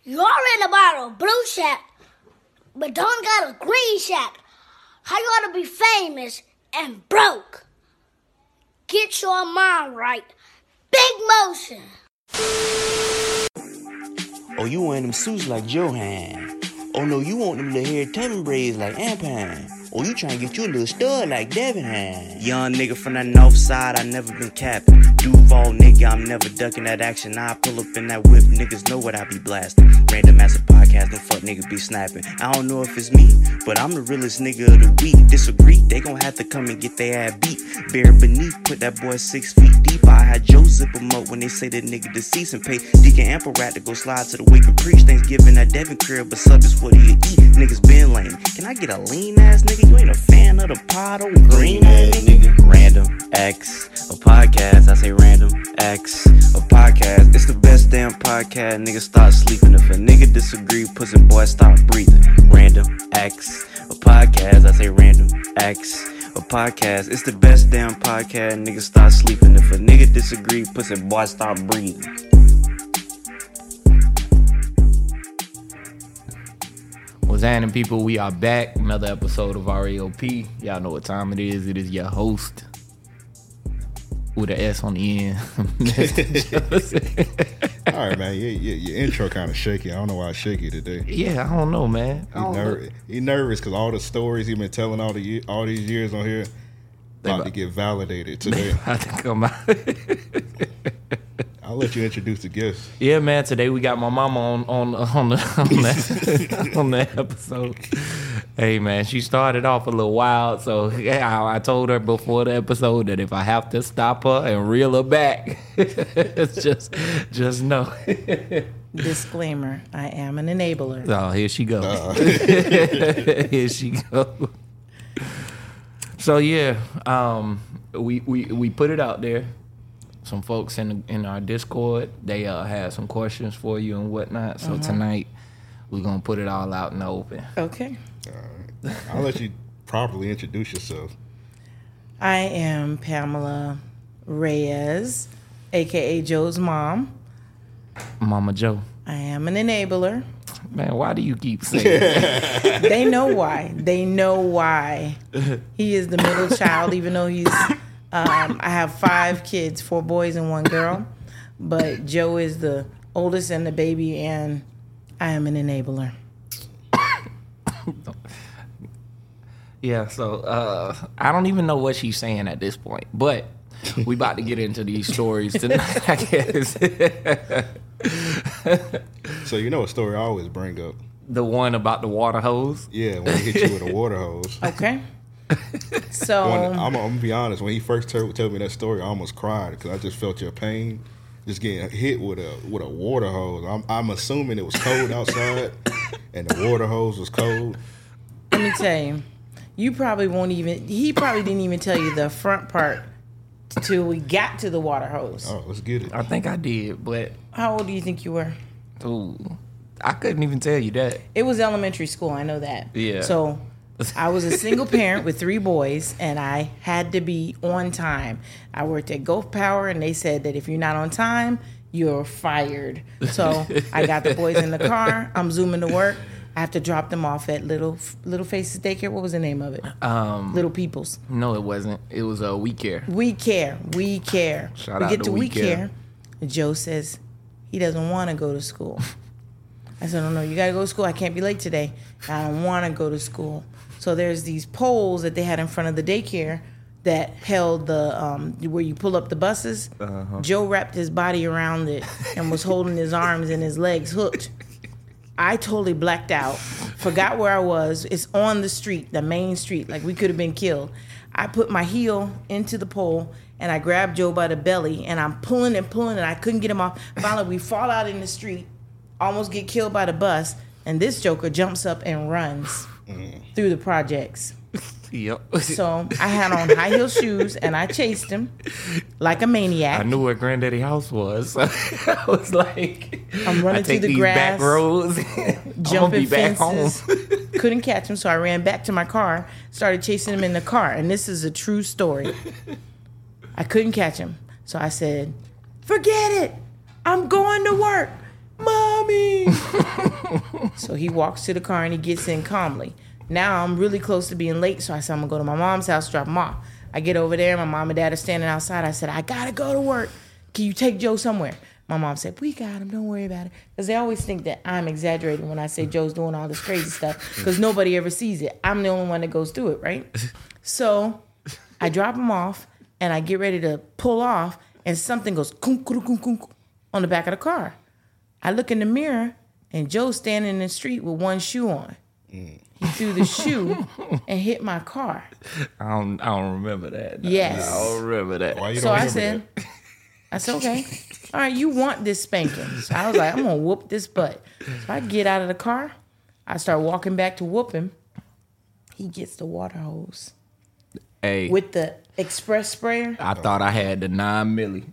You already bought a blue shack, but don't got a green shack. How you ought to be famous and broke? Get your mind right. Big motion. Oh, you wearing them suits like Johan. Oh, no, you want them little hair tubbing braids like Ampan. Oh, you trying to get you a little stud like Devin had. Young nigga from that north side, I never been capping. Duval nigga, I'm never ducking that action. I pull up in that whip, niggas know what I be blasting. Random ass a podcast, no fuck niggas be snapping. I don't know if it's me, but I'm the realest nigga of the week. Disagree, they gon' have to come and get their ass beat. Bare beneath, put that boy 6 feet deep. I had Joe zip him up when they say that nigga deceased and pay Deacon Ample Rat to go slide to the wake and preach. Thanksgiving at Devin crib, but sub is what he eat. Niggas been lame. Can I get a lean ass nigga? You ain't a fan of the pod, oh green ass nigga. Random X, a podcast. I say Random X, a podcast. It's the best damn podcast. Niggas start sleeping. If a nigga disagree, pussy boy stop breathing. Random X, a podcast. I say Random X, a podcast. It's the best damn podcast. Niggas start sleeping. If a nigga disagree, pussy boy stop breathing. What's happening, people? We are back. Another episode of RAOP. Y'all know what time it is. It is your host with an S on the end. All right, man. Your intro kind of shaky. I don't know why it's shaky today. Yeah, I don't know, man. He nervous because all the stories he been telling all these years on here about to get validated today. About to come out. I'll let you introduce the guests. Yeah, man. Today we got my mama on the episode. Hey, man, she started off a little wild, so yeah, I told her before the episode that if I have to stop her and reel her back, it's just know. Disclaimer: I am an enabler. Oh, here she goes. Here she goes. So yeah, we put it out there. Some folks in our Discord, they had some questions for you and whatnot. So tonight, we're going to put it all out in the open. Okay. All right. I'll let you properly introduce yourself. I am Pamela Reyes, a.k.a. Joe's mom. Mama Joe. I am an enabler. Man, why do you keep saying that? They know why. They know why. He is the middle child, even though he's... I have 5 kids, 4 boys and 1 girl, but Joe is the oldest and the baby, and I am an enabler. Yeah, so I don't even know what she's saying at this point, but we about to get into these stories tonight, I guess. So you know a story I always bring up? The one about the water hose? Yeah, when he hit you with a water hose. Okay. So I'm gonna be honest. When he first told me that story, I almost cried because I just felt your pain, just getting hit with a water hose. I'm assuming it was cold outside, and the water hose was cold. let me tell you, he probably didn't even tell you the front part till we got to the water hose. Oh, let's get it. I think I did, but How old do you think you were? ooh, I couldn't even tell you that. It was elementary school. I know that. Yeah. So I was a single parent with 3 boys, and I had to be on time. I worked at Gulf Power, and they said that if you're not on time, you're fired. So I got the boys in the car. I'm zooming to work. I have to drop them off at Little Faces Daycare. What was the name of it? Little People's. No, it wasn't. It was a We Care. We Care. We Care. Shout we out get to to We We Care. Care. And Joe says he doesn't want to go to school. I said, no, you got to go to school. I can't be late today. I don't want to go to school. So there's these poles that they had in front of the daycare that held the where you pull up the buses. Joe wrapped his body around it and was holding his arms and his legs hooked. I totally blacked out, forgot where I was. It's on the street, the main street, like we could have been killed. I put my heel into the pole and I grabbed Joe by the belly and I'm pulling and I couldn't get him off. Finally, we fall out in the street, almost get killed by the bus, and this joker jumps up and runs through the projects. Yep. So I had on high heel shoes and I chased him like a maniac. I knew where Granddaddy house was. I was like, I'm running I take through the these grass, back roads. jumping be back fences. home. Couldn't catch him, so I ran back to my car, started chasing him in the car, and this is a true story. I couldn't catch him, so I said, "Forget it. I'm going to work, Mommy." So he walks to the car and he gets in calmly. Now I'm really close to being late, so I said I'm gonna go to my mom's house, drop him off. I get over there, my mom and dad are standing outside. I said, I gotta go to work. Can you take Joe somewhere? My mom said, we got him, don't worry about it. Because they always think that I'm exaggerating when I say Joe's doing all this crazy stuff, because nobody ever sees it. I'm the only one that goes through it, right? So I drop him off, and I get ready to pull off, and something goes kunk, kunk, kunk, kunk, on the back of the car. I look in the mirror, and Joe's standing in the street with one shoe on. He threw the shoe and hit my car. I don't remember that. Yes. I don't remember that. Why you So don't I remember said, okay. All right, you want this spanking. So I was like, I'm going to whoop this butt. So I get out of the car. I start walking back to whoop him. He gets the water hose Hey, with the express sprayer. I thought I had the 9 milli.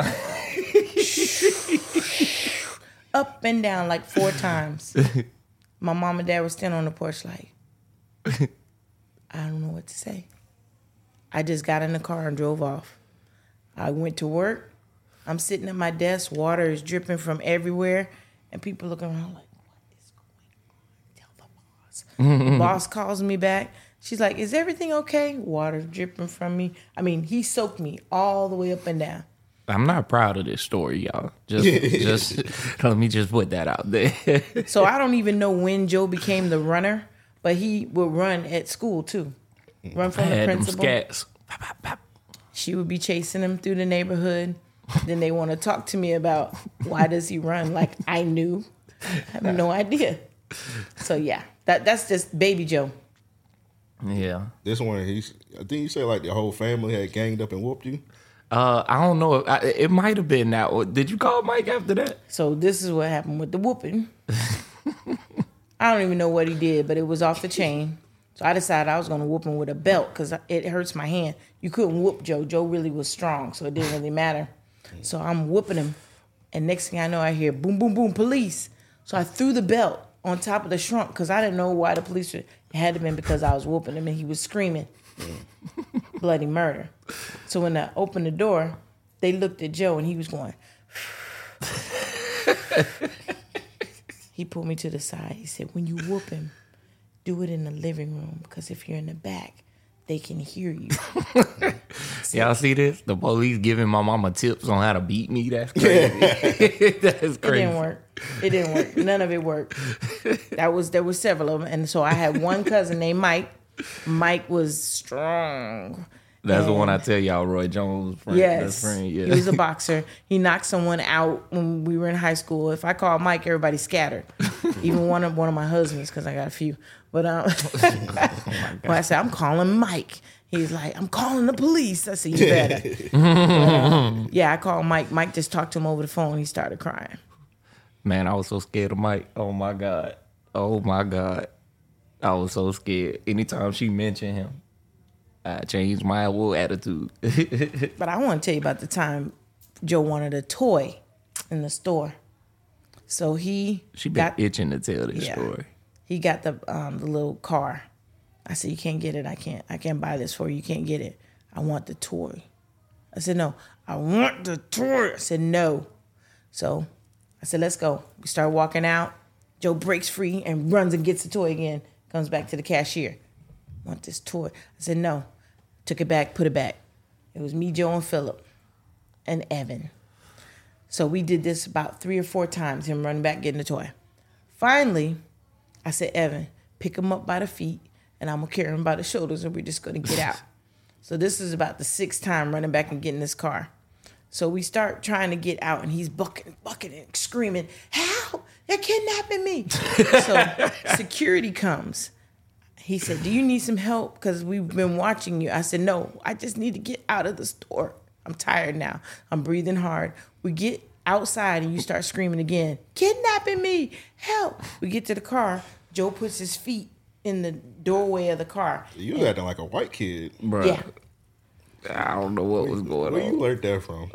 Up and down like 4 times. My mom and dad were standing on the porch like, I don't know what to say. I just got in the car and drove off. I went to work. I'm sitting at my desk. Water is dripping from everywhere. And people looking around like, what is going on? Tell the boss. The boss calls me back. She's like, is everything okay? Water dripping from me. I mean, he soaked me all the way up and down. I'm not proud of this story, y'all. Just let me just put that out there. So I don't even know when Joe became the runner, but he would run at school too. Run I from the had them principal. scats. Pop, pop, pop. She would be chasing him through the neighborhood. Then they want to talk to me about why does he run? Like I knew. I have no idea. So yeah, that's just baby Joe. Yeah. This one, I think you said like the whole family had ganged up and whooped you. I don't know. It might have been that. Did you call Mike after that? So this is what happened with the whooping. I don't even know what he did, but it was off the chain. So I decided I was going to whoop him with a belt because it hurts my hand. You couldn't whoop Joe. Joe really was strong, so it didn't really matter. So I'm whooping him. And next thing I know, I hear boom, boom, boom, police. So I threw the belt on top of the trunk because I didn't know why the police were. It had to have been because I was whooping him and he was screaming bloody murder. So when I opened the door, they looked at Joe and he was going. He pulled me to the side. He said, when you whoop him, do it in the living room because if you're in the back, they can hear you. Y'all see this? The police giving my mama tips on how to beat me. That's crazy. That's crazy. It didn't work. It didn't work. None of it worked. There was several of them. And so I had one cousin named Mike. Mike was strong. That's the one I tell y'all, Roy Jones' friend. Yes. Best friend. Yeah. He was a boxer. He knocked someone out when we were in high school. If I called Mike, everybody scattered. Even one of my husbands, because I got a few. But when I said, I'm calling Mike, he's like, I'm calling the police. I said, you better. Yeah, I called Mike. Mike just talked to him over the phone. He started crying. Man, I was so scared of Mike. Oh, my God. Oh, my God. I was so scared. Anytime she mentioned him, I changed my whole attitude. But I want to tell you about the time Joe wanted a toy in the store. So She been itching to tell this story. He got the little car. I said, you can't get it. I can't buy this for you. You can't get it. I want the toy. I said, no, I want the toy. I said, no. So I said, let's go. We start walking out. Joe breaks free and runs and gets the toy again. Comes back to the cashier. I want this toy. I said, no. Took it back, put it back. It was me, Joe, and Philip, and Evan. So we did this about 3 or 4 times, him running back, getting the toy. Finally, I said, Evan, pick him up by the feet, and I'm going to carry him by the shoulders, and we're just going to get out. So this is about the 6th time running back and getting this car. So we start trying to get out, and he's bucking and screaming, help, they're kidnapping me. So security comes. He said, do you need some help? Because we've been watching you. I said, no, I just need to get out of the store. I'm tired now. I'm breathing hard. We get outside and you start screaming again, kidnapping me, help. We get to the car. Joe puts his feet in the doorway of the car. You acting like a white kid. Bruh. Yeah. I don't know what was going Where you on. learned that from?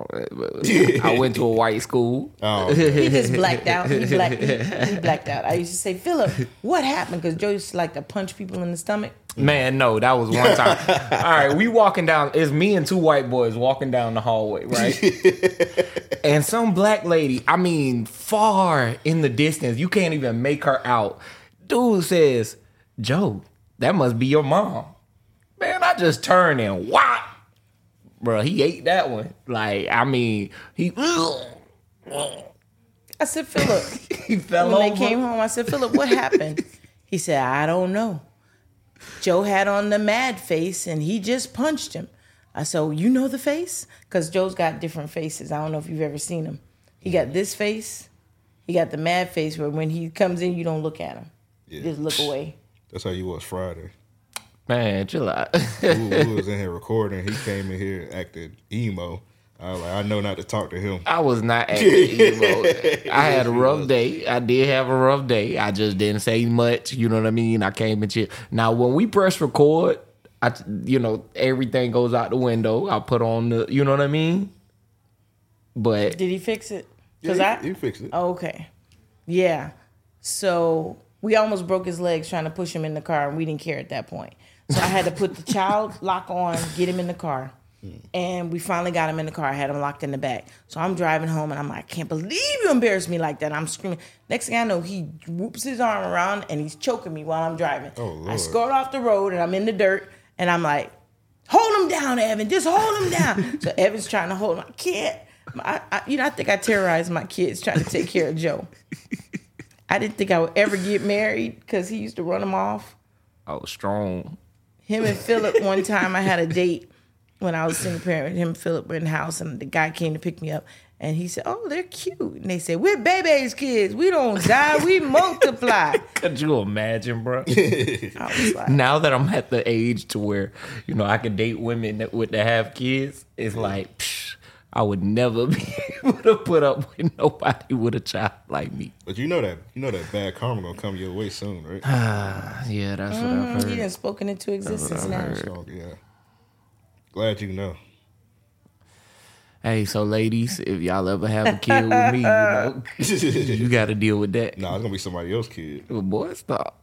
I went to a white school. Oh, He just blacked out. He blacked out. I used to say, Philip, what happened? Because Joe used to like to punch people in the stomach. Man, no, that was one time. All right, we walking down. It's me and two white boys walking down the hallway, right? And some black lady, I mean, far in the distance, you can't even make her out. Dude says, Joe, that must be your mom. Man, I just turned and whop. Bro, he ate that one. Like, I mean, he I said, Philip. he fell When over. they came home, I said, Philip, what happened? He said, I don't know. Joe had on the mad face and he just punched him. I said, oh, you know the face? Because Joe's got different faces. I don't know if you've ever seen him. He got this face. He got the mad face where when he comes in, you don't look at him. You just look away. that's how you was Friday. Man, chill out. We was in here recording. He came in here acted emo. I was like, I know not to talk to him. I was not acting emo. I had a rough day. I did have a rough day. I just didn't say much. You know what I mean? I came and chill. Now, when we press record, everything goes out the window. I put on the, you know what I mean? But Did he fix it? Yeah, he fixed it. Oh, okay. Yeah. So we almost broke his legs trying to push him in the car, and we didn't care at that point. So I had to put the child lock on, get him in the car. And we finally got him in the car. I had him locked in the back. So I'm driving home, and I'm like, I can't believe you embarrassed me like that. I'm screaming. Next thing I know, he whoops his arm around, and he's choking me while I'm driving. Oh, Lord. I scored off the road, and I'm in the dirt, and I'm like, hold him down, Evan. Just hold him down. So Evan's trying to hold him. I can't. I think I terrorized my kids trying to take care of Joe. I didn't think I would ever get married because he used to run them off. I was strong. Him and Philip, one time I had a date when I was a single parent. Him and Philip were in the house, and the guy came to pick me up. And he said, oh, they're cute. And they said, we're baby's kids. We don't die. We multiply. Could you imagine, bro? I was like, Now that I'm at the age to where, I can date women that have kids, it's like, I would never be able to put up with nobody with a child like me. But you know that bad karma gonna come your way soon, right? Yeah, that's what I've he heard. done spoken into existence now. So, yeah. Glad you know. Hey, so ladies, if y'all ever have a kid with me, you got to deal with that. Nah, it's gonna be somebody else's kid. Well, boy, stop.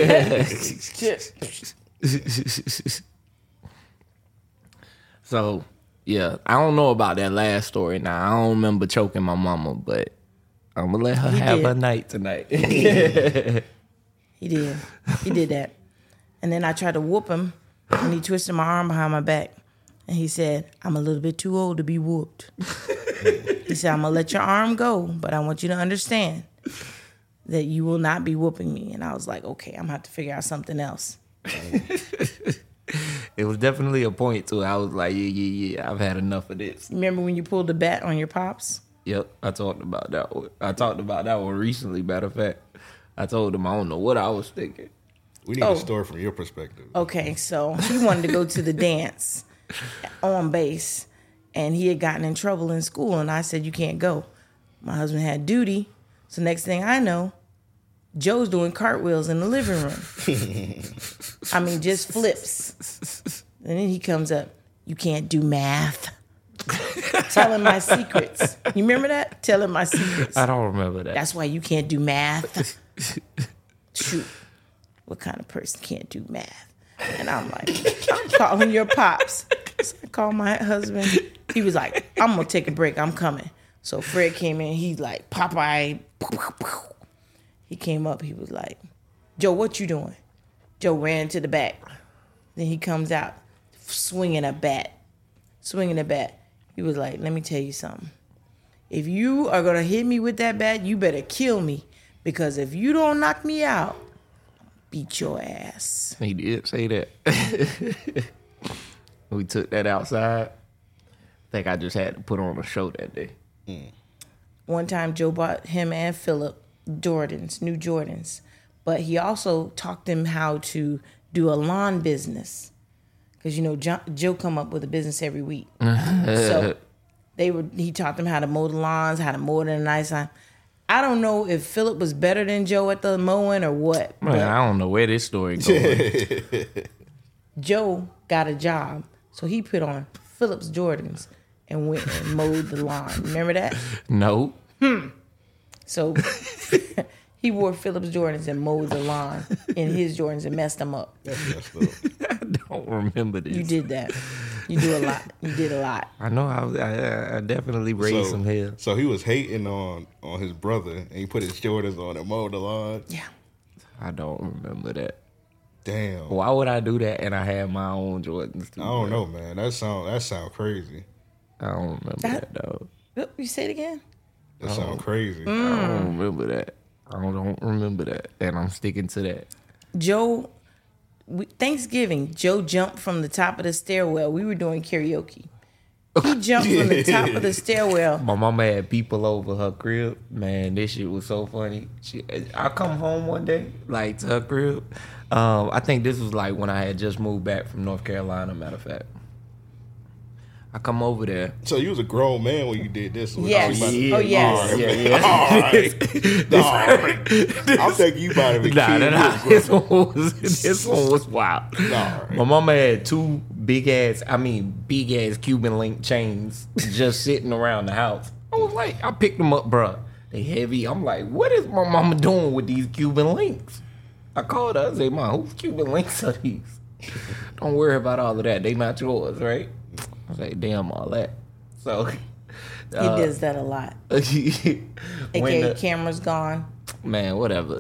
So, yeah, I don't know about that last story now. I don't remember choking my mama, but I'm going to let her have did. her night tonight. He did. He did that. And then I tried to whoop him, and he twisted my arm behind my back. And he said, I'm a little bit too old to be whooped. He said, I'm going to let your arm go, but I want you to understand that you will not be whooping me. And I was like, okay, I'm going to have to figure out something else. It was definitely a point to it. I was like, yeah, I've had enough of this. Remember when you pulled the bat on your pops? Yep, I talked about that one. I talked about that one recently, matter of fact. I told him I don't know what I was thinking. We need a story from your perspective. Okay, so he wanted to go to the dance on base, and he had gotten in trouble in school, and I said, you can't go. My husband had duty, so next thing I know, Joe's doing cartwheels in the living room. I mean, just flips. And then he comes up, you can't do math. Telling my secrets. You remember that? Telling my secrets. I don't remember that. That's why you can't do math. Shoot. What kind of person can't do math? And I'm like, I'm calling your pops. So I called my husband. He was like, I'm going to take a break. I'm coming. So Fred came in. He's like, Popeye. He came up. He was like, Joe, what you doing? Joe ran to the back. Then he comes out swinging a bat. He was like, let me tell you something. If you are going to hit me with that bat, you better kill me. Because if you don't knock me out, I'll beat your ass. He did say that. We took that outside. I think I just had to put on a show that day. One time, Joe bought him and Philip Jordans, new Jordans. But he also taught them how to do a lawn business. Because, Joe come up with a business every week. So he taught them how to mow the lawns, how to mow it in a nice line. I don't know if Philip was better than Joe at the mowing or what. Man, I don't know where this story going. Joe got a job. So he put on Phillips Jordans and went and mowed the lawn. Remember that? No. So he wore Phillips Jordans and mowed the lawn in his Jordans and messed them up. That's messed up. I don't remember this. You did that. You do a lot. You did a lot. I know. I definitely raised some hell. So he was hating on his brother, and he put his Jordans on and mowed the lawn. Yeah. I don't remember that. Damn. Why would I do that? And I had my own Jordans too. I don't know, man. That sound crazy. I don't remember that though. Oh, you say it again? That sound crazy. I don't remember that. I don't remember that, and I'm sticking to that. Joe, Thanksgiving, Joe jumped from the top of the stairwell. We were doing karaoke. He jumped from the top of the stairwell. My mama had people over her crib. Man, this shit was so funny. I come home one day, like to her crib. I think this was like when I had just moved back from North Carolina, matter of fact. I come over there. So you was a grown man when you did this. Yes. Yeah. Oh, yes. All right. Yeah. All right. I'm thinking you might have been Nah. This one was wild. Nah. My mama had two big ass Cuban link chains just sitting around the house. I was like, I picked them up, bruh. They heavy. I'm like, what is my mama doing with these Cuban links? I called her. I said, Mom, whose Cuban links are these? Don't worry about all of that. They not yours, right? I was like, damn, all that. So He does that a lot. AKA camera's gone. Man, whatever.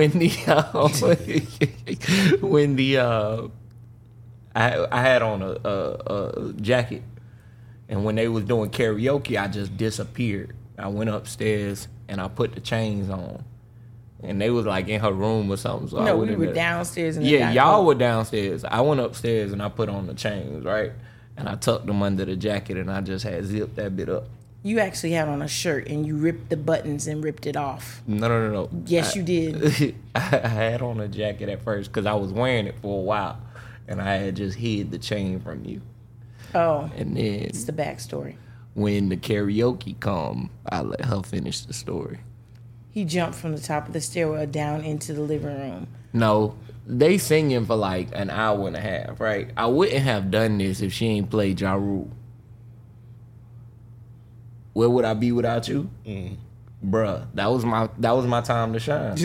I had on a jacket, and when they was doing karaoke, I just disappeared. I went upstairs and I put the chains on, and they was like in her room or something. So I No, went we in were there. downstairs. Yeah, y'all were downstairs. I went upstairs and I put on the chains, right? And I tucked them under the jacket, and I just had zipped that bit up. You actually had on a shirt and you ripped the buttons and ripped it off. No. Yes, you did. I had on a jacket at first because I was wearing it for a while, and I had just hid the chain from you. Oh, And then it's the backstory. when the karaoke come, I let her finish the story. He jumped from the top of the stairwell down into the living room. No, they singing for like an hour and a half, right? I wouldn't have done this if she ain't played Ja Rule. Where would I be without you? Bruh, that was my time to shine.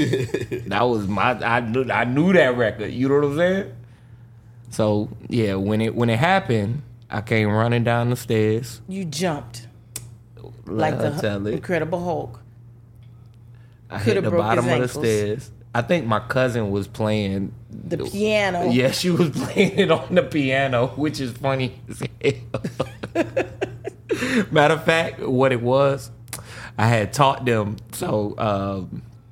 I knew that record. You know what I'm saying? So yeah, when it happened, I came running down the stairs. You jumped Let like her the tell it. Incredible Hulk. I Coulda hit the broke bottom his of the ankles. stairs. I think my cousin was playing The piano. Yeah, she was playing it on the piano, which is funny as hell. Matter of fact, what it was, I had taught them. So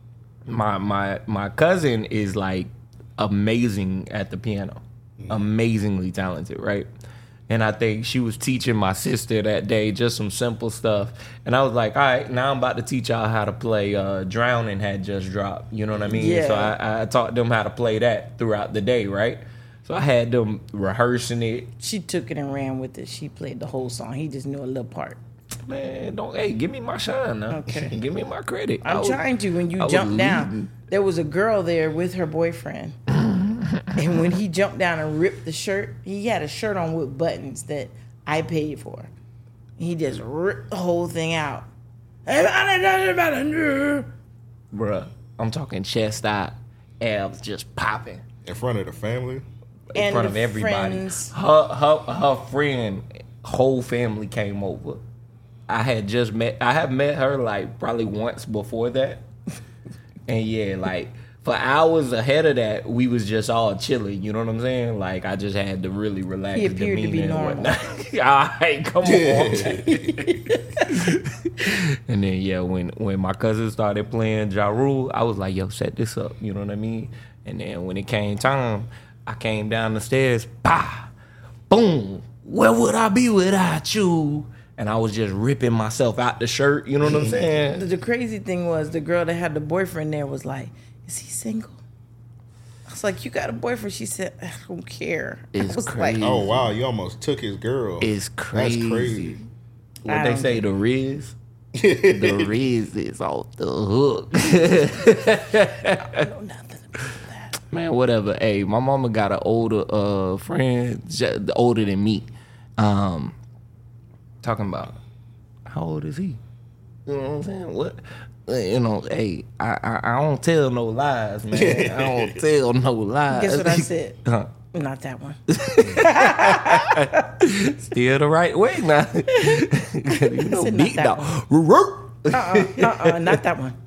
my cousin is like amazing at the piano, amazingly talented, right? And I think she was teaching my sister that day just some simple stuff. And I was like, all right, now I'm about to teach y'all how to play Drowning had just dropped. You know what I mean? Yeah. So I taught them how to play that throughout the day, right? So I had them rehearsing it. She took it and ran with it. She played the whole song. He just knew a little part. Man, give me my shine now. Okay. Give me my credit. I'm trying to. When I you was jumped down, leading. there was a girl there with her boyfriend. And when he jumped down and ripped the shirt, he had a shirt on with buttons that I paid for. He just ripped the whole thing out. Bruh, I'm talking chest out, abs just popping. In front of the family. In And front of the everybody. friends. Her friend, whole family came over. I have met her like probably once before that. And yeah, like for hours ahead of that, we was just all chilling. You know what I'm saying? Like I just had to really relax. He appeared to be demeanor and normal. whatnot. All right, come on. And then yeah, when my cousin started playing Ja Rule, I was like, yo, set this up. You know what I mean? And then when it came time, I came down the stairs, bah, boom. Where would I be without you? And I was just ripping myself out the shirt. You know what I'm saying? The crazy thing was the girl that had the boyfriend there was like, is he single? I was like, you got a boyfriend? She said, I don't care. It's I was crazy. Oh wow, you almost took his girl. It's crazy. That's crazy. What I they don't say, the Riz? The Riz is off the hook. I know nothing about that. Man, whatever. Hey, my mama got an older friend, older than me. Talking about how old is he? You know what I'm saying? What? You know, hey, I don't tell no lies, man. I don't tell no lies. Guess what I said? Huh. Not that one. Still the right way now. You know, said not beat that dog. Not that one.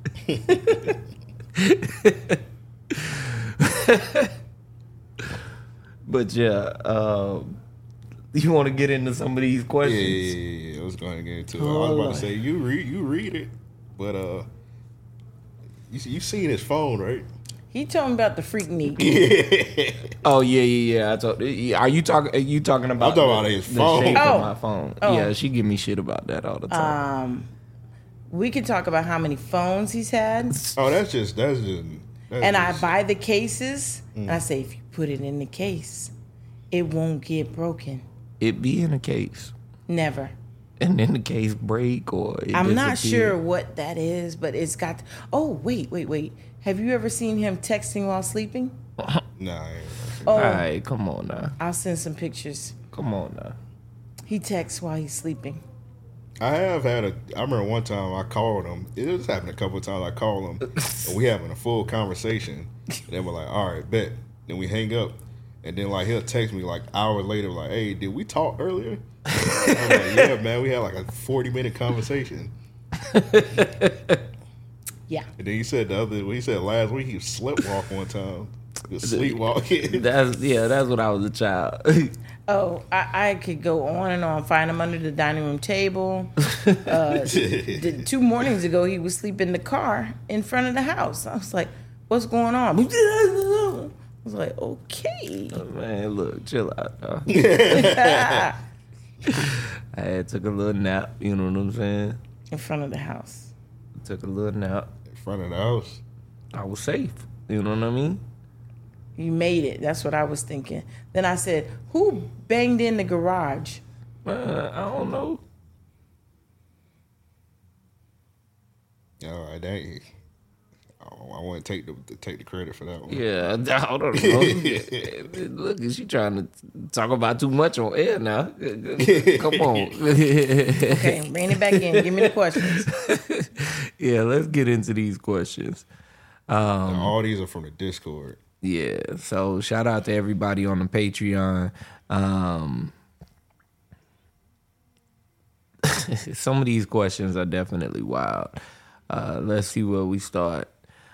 But yeah, you want to get into some of these questions? Yeah. I was going to get into it. I was about to say you read it, but you seen his phone, right? He told me about the freak need. Oh yeah. Are you talking about? I'm talking about his phone. The shape Oh. of my phone. Oh. Yeah, she give me shit about that all the time. We can talk about how many phones he's had. Oh, that's just. And I buy the cases, and I say, if you put it in the case, it won't get broken. It be in a case, Never. and then the case break or it I'm not disappear. sure what that is, but it's got. Oh, wait. Have you ever seen him texting while sleeping? Nah. Oh, All right, come on now. I'll send some pictures. Come on now. He texts while he's sleeping. I have had I remember one time I called him. It just happened a couple of times. I called him, and we having a full conversation. And then we're like, all right, bet. Then we hang up, and then like he'll text me like hours later, like, hey, did we talk earlier? I'm like, yeah, man, we had like a 40-minute conversation. Yeah. And then he said last week he sleepwalk one time. He was sleepwalking. That's when I was a child. Oh, I could go on and on. Find him under the dining room table. 2 mornings ago, he was sleeping in the car in front of the house. I was like, what's going on? I was like, okay. Man, look, chill out, dog. I had took a little nap, you know what I'm saying? In front of the house. Took a little nap. In front of the house. I was safe, you know what I mean? You made it. That's what I was thinking. Then I said, who banged in the garage? I don't know. All right, dang. I want to take the credit for that one. Yeah, I don't know. Look, is she trying to talk about too much on air now? Come on. Okay, rein it back in. Give me the questions. Yeah, let's get into these questions. All these are from the Discord. Yeah, so shout out to everybody on the Patreon. Some of these questions are definitely wild. Let's see where we start.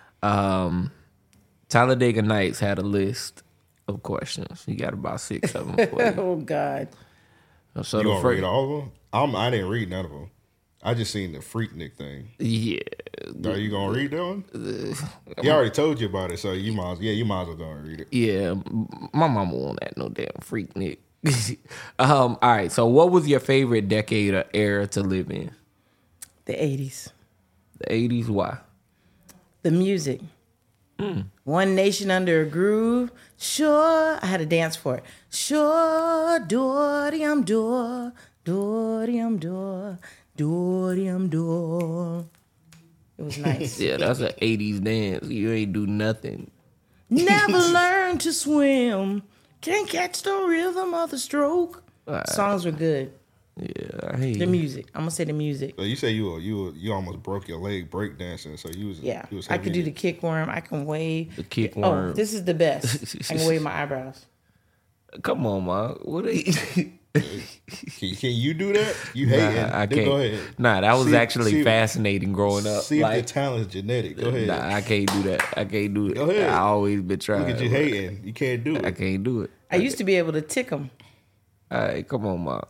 Talladega Nights had a list of questions. He got about 6 of them for you. Oh, God. So You the gonna first, read all of them? I didn't read none of them. I just seen the Freaknik thing. yeah, Are you gonna read that one? He already told you about it, so you might as well go and read it. yeah. My mama won't have no damn freak, Nick. All right. So, what was your favorite decade or era to live in? The 80s. The 80s. Why? The music. One Nation Under a Groove. Sure. I had to dance for it. Sure. Dorium door. Dorium door. Dorium door. It was nice. Yeah, that's an 80s dance. You ain't do nothing. Never learned to swim. Can't catch the rhythm of the stroke. Songs were good. Yeah, I hate The you. music. I'm gonna say the music. So you say you almost broke your leg breakdancing. So you was Yeah, you was I could do heavy. the kick worm. I can wave. The kick Oh, worm. this is the best. I can wave my eyebrows. Come on, ma. What are you? Can you do that? You hate it? I Then can't. Go ahead. Nah, that was See- actually see- fascinating growing up. See if Like, the talent's genetic. Go ahead. nah, I can't do that. I can't do it. Go ahead. I always been trying. Look at you but hating. You can't do I it. can't do it. I used to be able to tick them. All right, come on, ma.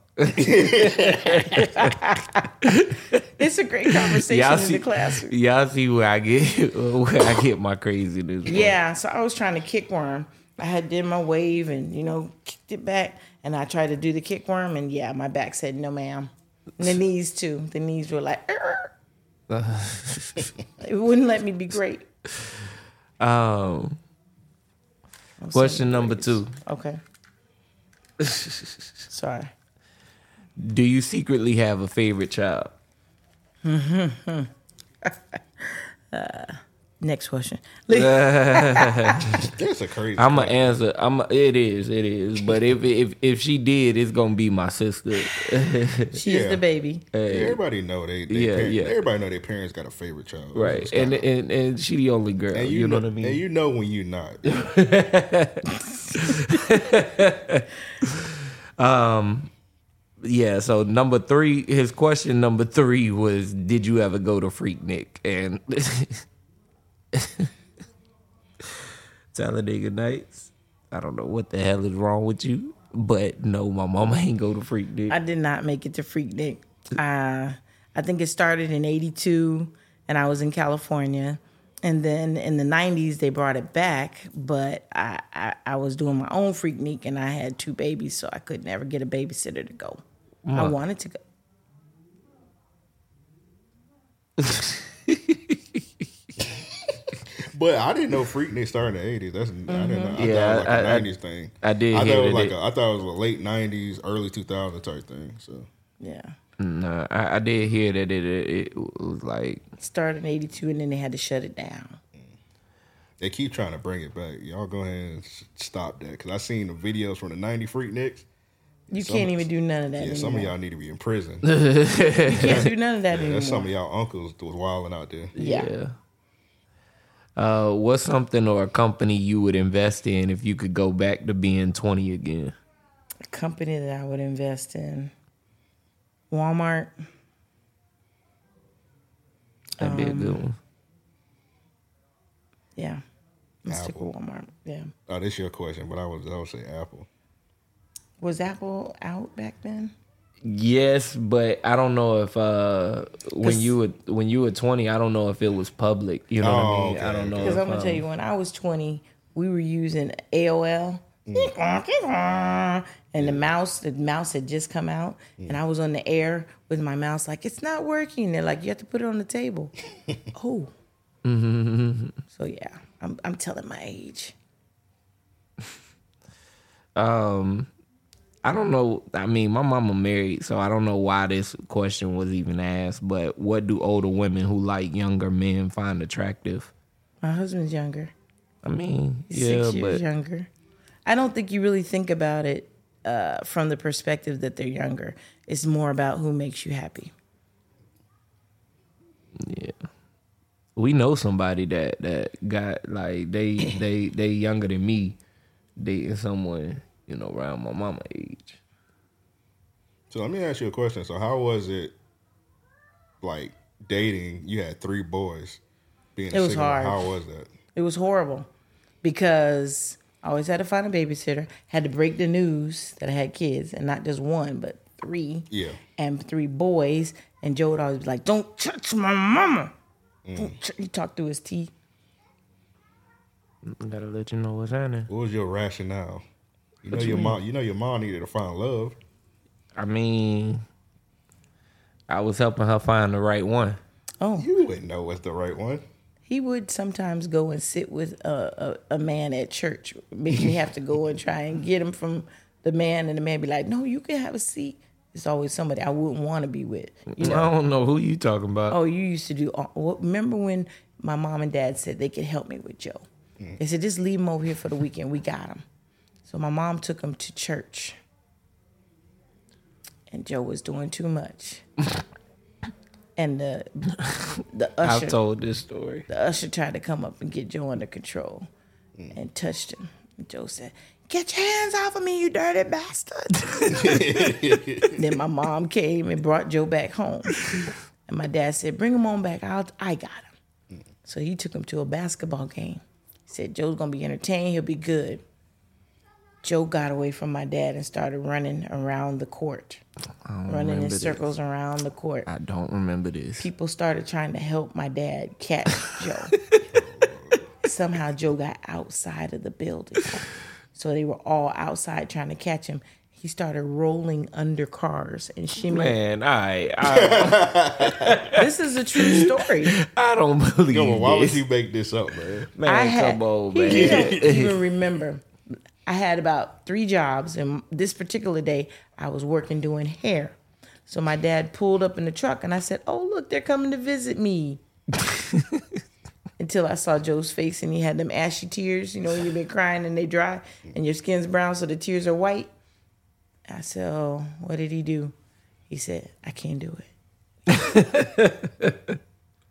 It's a great conversation in the classroom. Y'all see where I get my craziness. from. Yeah, so I was trying to kick worm. I had did my wave and kicked it back, and I tried to do the kick worm, and yeah, my back said no, ma'am. And the knees too. The knees were like, it wouldn't let me be great. Question number 2. Okay. Sorry. Do you secretly have a favorite child? Next question. That's a crazy. I'm gonna answer. It is. But if she did, it's gonna be my sister. She's the baby. Everybody know everybody know their parents got a favorite child. Right, and she the only girl. And you know what I mean? And you know when you not. Yeah, so number 3, his question number 3 was, did you ever go to Freaknik? And Talladega Nights, I don't know what the hell is wrong with you, but no, my mama ain't go to Freaknik. I did not make it to Freaknik. I think it started in 82, and I was in California. And then in the 90s, they brought it back, but I was doing my own Freaknik, and I had 2 babies, so I could never get a babysitter to go. I wanted to go. But I didn't know Freaknik started in the 80s. I didn't know. I thought it was like a 90s thing. I did I hear thought it that. was I thought it was a late 90s, early 2000s type thing. So Yeah. Nah, I did hear that it was like, It started in 82, and then they had to shut it down. they keep trying to bring it back. Y'all go ahead and stop that, because I seen the videos from the 90 Freakniks. You can't even do none of that Yeah, anymore. some of y'all need to be in prison. You can't do none of that anymore. That's some of y'all uncles was wilding out there. Yeah. what's something or a company you would invest in if you could go back to being 20 again? A company that I would invest in. Walmart. That'd be a good one. Yeah. I'm stick Apple. with Walmart. Yeah. Oh, this your question, but I would say Apple. Was Apple out back then? Yes, but I don't know if when you were 20, I don't know if it was public. You know what I mean? okay, I don't know. Because if, I'm going to tell you, when I was 20, we were using AOL. And the mouse had just come out. And I was on the air with my mouse like, it's not working. They're like, you have to put it on the table. Oh. So, yeah, I'm telling my age. I don't know. I mean, my mama married, so I don't know why this question was even asked. But what do older women who like younger men find attractive? My husband's younger. I mean, yeah, 6 years but younger. I don't think you really think about it from the perspective that they're younger. It's more about who makes you happy. yeah, we know somebody that got like they younger than me, dating someone around my mama age. So let me ask you a question. So how was it, like, dating? You had 3 boys. Being It was single, hard. How was that? It was horrible because I always had to find a babysitter, had to break the news that I had kids, and not just one, but 3. Yeah. And 3 boys. And Joe would always be like, don't touch my mama. He talked through his teeth. Gotta let you know what's happening. What was your rationale? You know your mom needed to find love. I mean, I was helping her find the right one. Oh, You wouldn't know what's the right one. he would sometimes go and sit with a man at church, make me have to go and try and get him from the man, and the man be like, no, you can have a seat. It's always somebody I wouldn't want to be with. I don't know who you talking about. Oh, you used to do. Remember when my mom and dad said they could help me with Joe? They said, just leave him over here for the weekend. We got him. So my mom took him to church. And Joe was doing too much. And the usher, I've told this story. the usher tried to come up and get Joe under control and touched him. And Joe said, get your hands off of me, you dirty bastard. Then my mom came and brought Joe back home. And my dad said, bring him on back. I got him. So he took him to a basketball game. He said, Joe's going to be entertained. He'll be good. Joe got away from my dad and started running around the court. Running in remember circles around the court. I don't remember this. People started trying to help my dad catch Joe. Somehow Joe got outside of the building. So they were all outside trying to catch him. He started rolling under cars and shimmying. Man, I This is a true story. I don't believe Yo, why would this. you make this up, man? Man, come on, man. You don't even remember. I had about 3 jobs, and this particular day, I was working doing hair. So my dad pulled up in the truck, and I said, oh, look, they're coming to visit me. until I saw Joe's face and he had them ashy tears. You know, you've been crying and they dry and your skin's brown so the tears are white. I said, oh, what did he do? He said, I can't do it.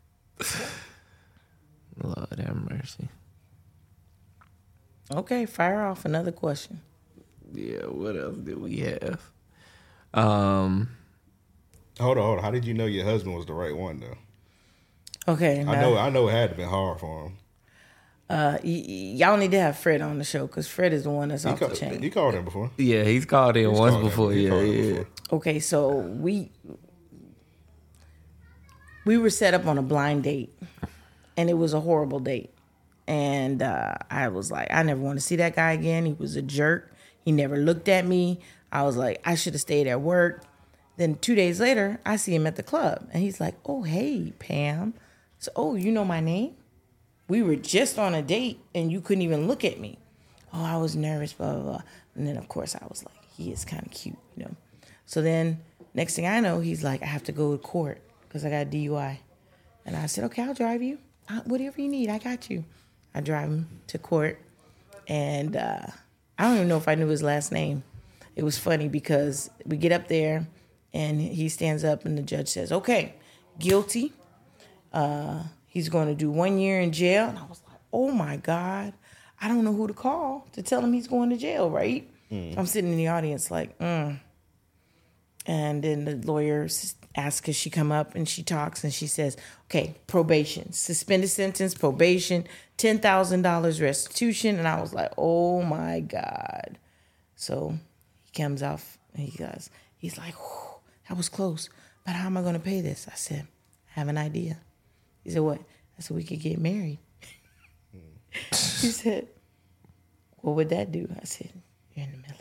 Lord have mercy. Okay, fire off another question. Yeah, what else did we have? Hold on. How did you know your husband was the right one though? Okay, I know it had to been hard for him. Y'all need to have Fred on the show because Fred is the one that's off the chain. You called him before. Yeah, he's called in once before. Yeah. Okay, so we were set up on a blind date, and it was a horrible date. And I was like, I never want to see that guy again. He was a jerk. He never looked at me. I was like, I should have stayed at work. Then 2 days later, I see him at the club, and he's like, oh, hey, Pam. So, oh, you know my name? We were just on a date, and you couldn't even look at me. Oh, I was nervous, blah, blah, blah. And then, of course, I was like, he is kind of cute, you know. So then, next thing I know, he's like, I have to go to court because I got a DUI. And I said, okay, I'll drive you. Whatever you need, I got you. I drive him to court, and I don't even know if I knew his last name. It was funny because we get up there, and he stands up, and the judge says, okay, guilty. He's going to do 1 year in jail. And I was like, oh, my God. I don't know who to call to tell him he's going to jail, right? I'm sitting in the audience like, And then the lawyer asks, could she come up, and she talks, and she says, okay, probation, suspended sentence, probation, $10,000 restitution. And I was like, oh, my God. So he comes off, and he's like, that was close. But how am I going to pay this? I said, I have an idea. He said, what? I said, we could get married. He said, what would that do? I said, you're in the military.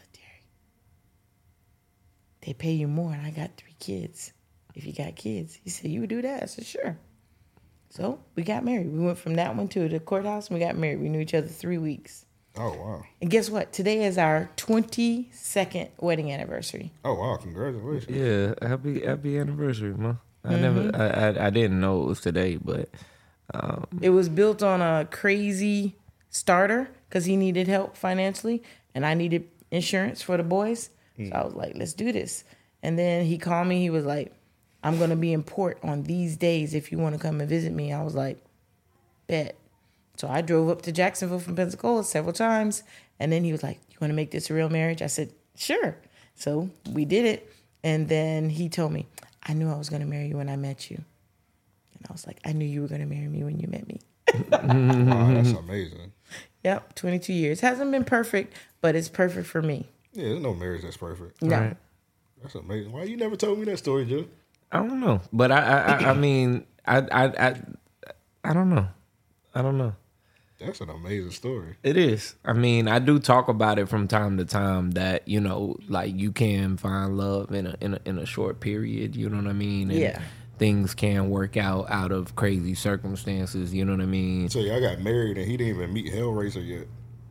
They pay you more, and I got 3 kids. If you got kids. He said, you would do that? I said, sure. So we got married. We went from that one to the courthouse, and we got married. We knew each other 3 weeks. Oh, wow. And guess what? Today is our 22nd wedding anniversary. Oh, wow. Congratulations. Yeah, happy anniversary, ma. I didn't know it was today, but it was built on a crazy starter because he needed help financially, and I needed insurance for the boys. So I was like, let's do this. And then he called me. He was like, I'm going to be in port on these days if you want to come and visit me. I was like, bet. So I drove up to Jacksonville from Pensacola several times. And then he was like, you want to make this a real marriage? I said, sure. So we did it. And then he told me, I knew I was going to marry you when I met you. And I was like, I knew you were going to marry me when you met me. Wow, that's amazing. Yep, 22 years. Hasn't been perfect, but it's perfect for me. Yeah, there's no marriage that's perfect. No. Right. That's amazing. Why you never told me that story, Joe? I don't know. But I mean, I don't know. I don't know. That's an amazing story. It is. I mean, I do talk about it from time to time that, you know, like you can find love in a short period, you know what I mean? And Yeah. things can work out of crazy circumstances, you know what I mean? So I got married and he didn't even meet Hellraiser yet.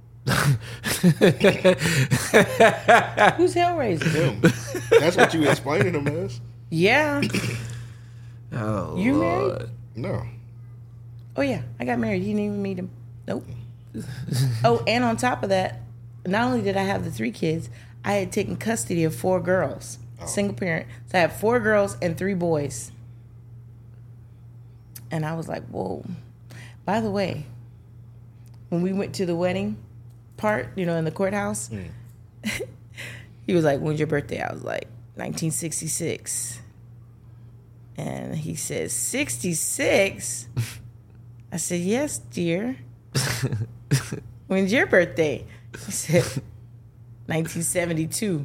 Who's Hellraiser? Him. That's what you explaining him as? Yeah. Oh, You Lord. married? No. Oh, yeah. I got married. He didn't even meet him. Nope. Oh, and on top of that, not only did I have the 3 kids, I had taken custody of 4 girls. Single parent. So I had 4 girls and 3 boys. And I was like, whoa. By the way, when we went to the wedding part, you know, in the courthouse, he was like, when's your birthday? I was like, 1966. And he says, 66? I said, yes, dear. When's your birthday? He said, 1972.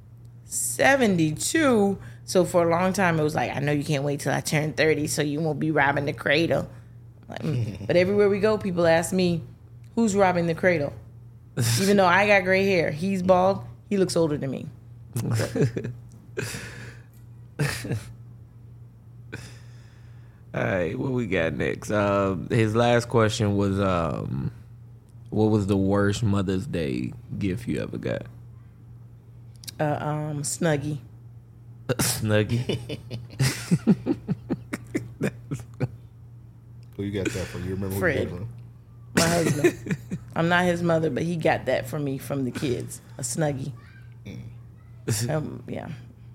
72? So for a long time, it was like, I know you can't wait till I turn 30 so you won't be robbing the cradle. Like, But everywhere we go, people ask me, who's robbing the cradle? Even though I got gray hair, he's bald, he looks older than me. All right, what we got next? His last question was, what was the worst Mother's Day gift you ever got? Snuggie. Snuggie. Who Who you got that from? You remember Fred. who you got it from? My husband. I'm not his mother, but he got that from me from the kids. A Snuggie. Yeah.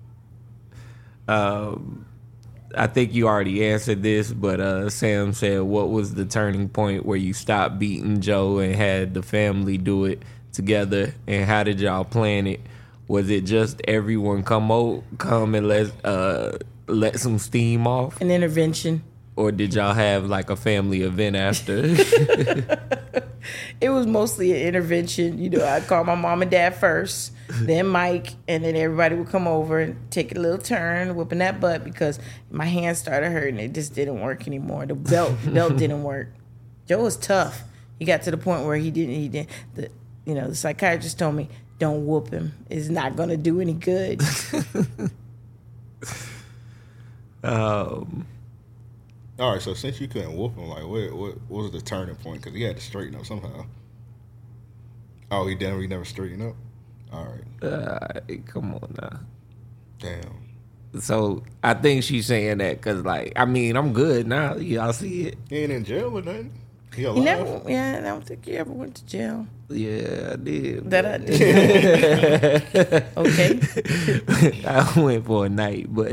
I think you already answered this, but Sam said, what was the turning point where you stopped beating Joe and had the family do it together? And how did y'all plan it? Was it just everyone come and let some steam off? An intervention. Or did y'all have like a family event after? It was mostly an intervention. You know, I'd call my mom and dad first, then Mike, and then everybody would come over and take a little turn, whipping that butt because my hands started hurting. It just didn't work anymore. The belt didn't work. Joe was tough. He got to the point where he didn't. The psychiatrist told me, don't whoop him. It's not going to do any good. All right, so since you couldn't whoop him, like what was the turning point? Because he had to straighten up somehow. Oh, he never straightened up. All right. Come on now. Damn. So I think she's saying that because, like, I mean, I'm good now. Y'all see it? He ain't in jail or nothing. He He alive. never. Yeah, I don't think he ever went to jail. Yeah, I did. That I did. Okay. I went for a night, but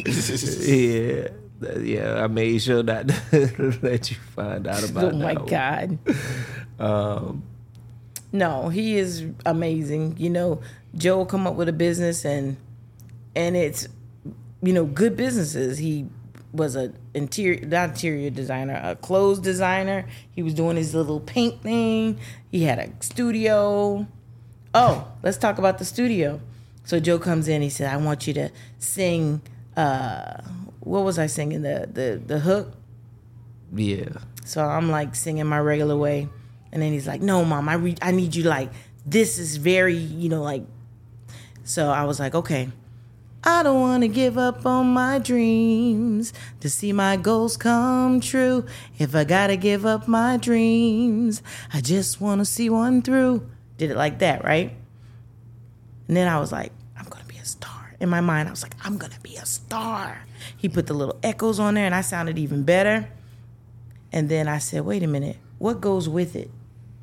yeah, I made sure not to let you find out about Oh my that God. No, he is amazing. You know, Joe will come up with a business and it's, you know, good businesses. He was not interior designer, a clothes designer. He was doing his little paint thing. He had a studio. Oh, let's talk about the studio. So Joe comes in. He said, "I want you to sing." What was I singing? The hook. Yeah. So I'm like singing my regular way, and then he's like, "No, Mom, I need you like this is very, you know, like." So I was like, "Okay." I don't want to give up on my dreams to see my goals come true. If I gotta give up my dreams, I just want to see one through. Did it like that, right? And then I was like, I'm gonna be a star. In my mind, I was like, I'm gonna be a star. He put the little echoes on there, and I sounded even better. And then I said, wait a minute, what goes with it?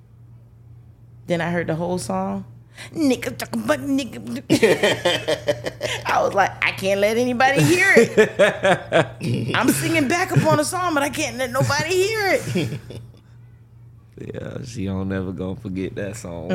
Then I heard the whole song. Nigga, but nigga. I was like, I can't let anybody hear it. I'm singing backup on a song, but I can't let nobody hear it. Yeah, she don't never gonna forget that song.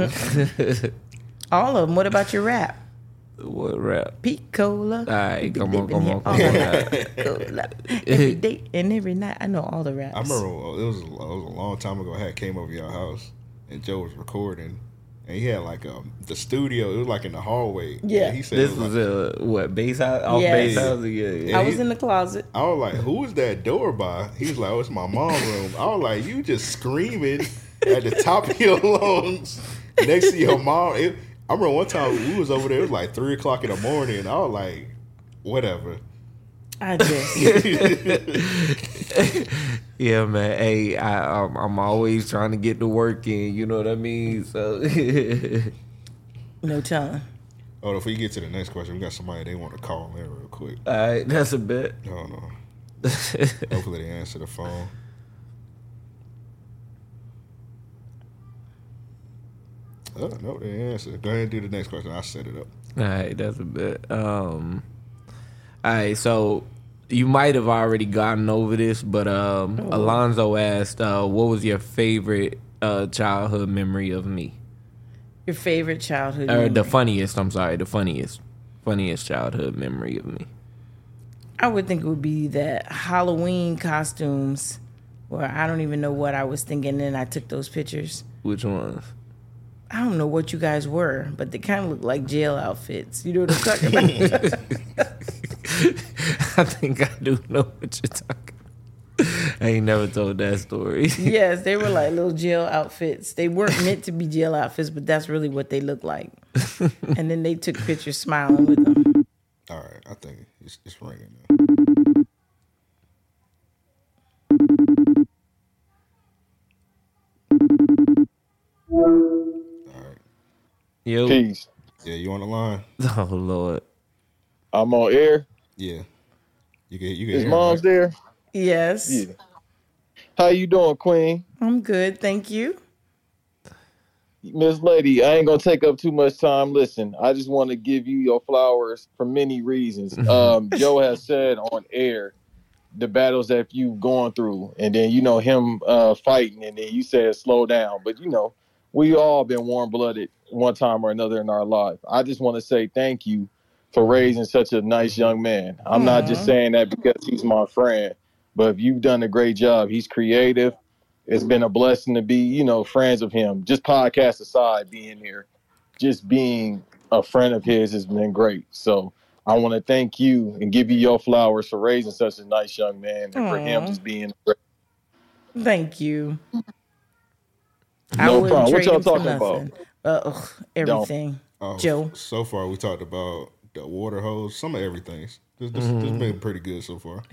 All of them. What about your rap? What rap? Picola. All right, come on. Cola. Every day and every night. I know all the raps. I remember it was a long time ago. I had came over your house and Joe was recording, and he had like the studio. It was like in the hallway. Yeah. And he said This it was like, what, base house? Off Yes. base house? Yeah. I was in the closet. I was like, "Who is that door by?" He was like, "Oh, it's my mom's room." I was like, "You just screaming at the top of your lungs next to your mom." I remember one time we was over there. It was like 3:00 in the morning. And I was like, "Whatever." I just. Yeah, man. Hey, I'm always trying to get the work in. You know what I mean? So No telling. Oh, if we get to the next question, we got somebody they want to call in real quick. all right, that's a bet. I don't know. Hopefully they answer the phone. Oh, no, they answer. Go ahead and do the next question. I'll set it up. All right, that's a bet. All right, so you might have already gotten over this, but Alonzo asked, "What was your favorite childhood memory of me?" Your favorite childhood Or memory? the funniest. I'm sorry, the funniest childhood memory of me. I would think it would be that Halloween costumes where I don't even know what I was thinking, and I took those pictures. Which ones? I don't know what you guys were, but they kind of look like jail outfits. You know what I'm talking about? I think I do know what you're talking about. I ain't never told that story. Yes, they were like little jail outfits. They weren't meant to be jail outfits, but that's really what they looked like. And then they took pictures smiling with them. All right, I think it's ringing now. Yo. Peace. Yeah, you on the line? Oh, Lord. I'm on air. Yeah. You can His hear mom's him, right? there. Yes. Yeah. How you doing, Queen? I'm good, thank you. Miss Lady, I ain't gonna take up too much time. Listen, I just want to give you your flowers for many reasons. Joe has said on air the battles that you've gone through, and then him fighting, and then you said slow down. But we all been warm blooded one time or another in our life. I just want to say thank you for raising such a nice young man. I'm not just saying that because he's my friend, but you've done a great job. He's creative. It's been a blessing to be, friends of him. Just podcast aside, being here, just being a friend of his has been great. So I want to thank you and give you your flowers for raising such a nice young man and for him just being great. Thank you. I No wouldn't problem. What trade y'all him for talking about? nothing. Everything. Joe. So far, we talked about the water hose, some of everything. This been pretty good so far.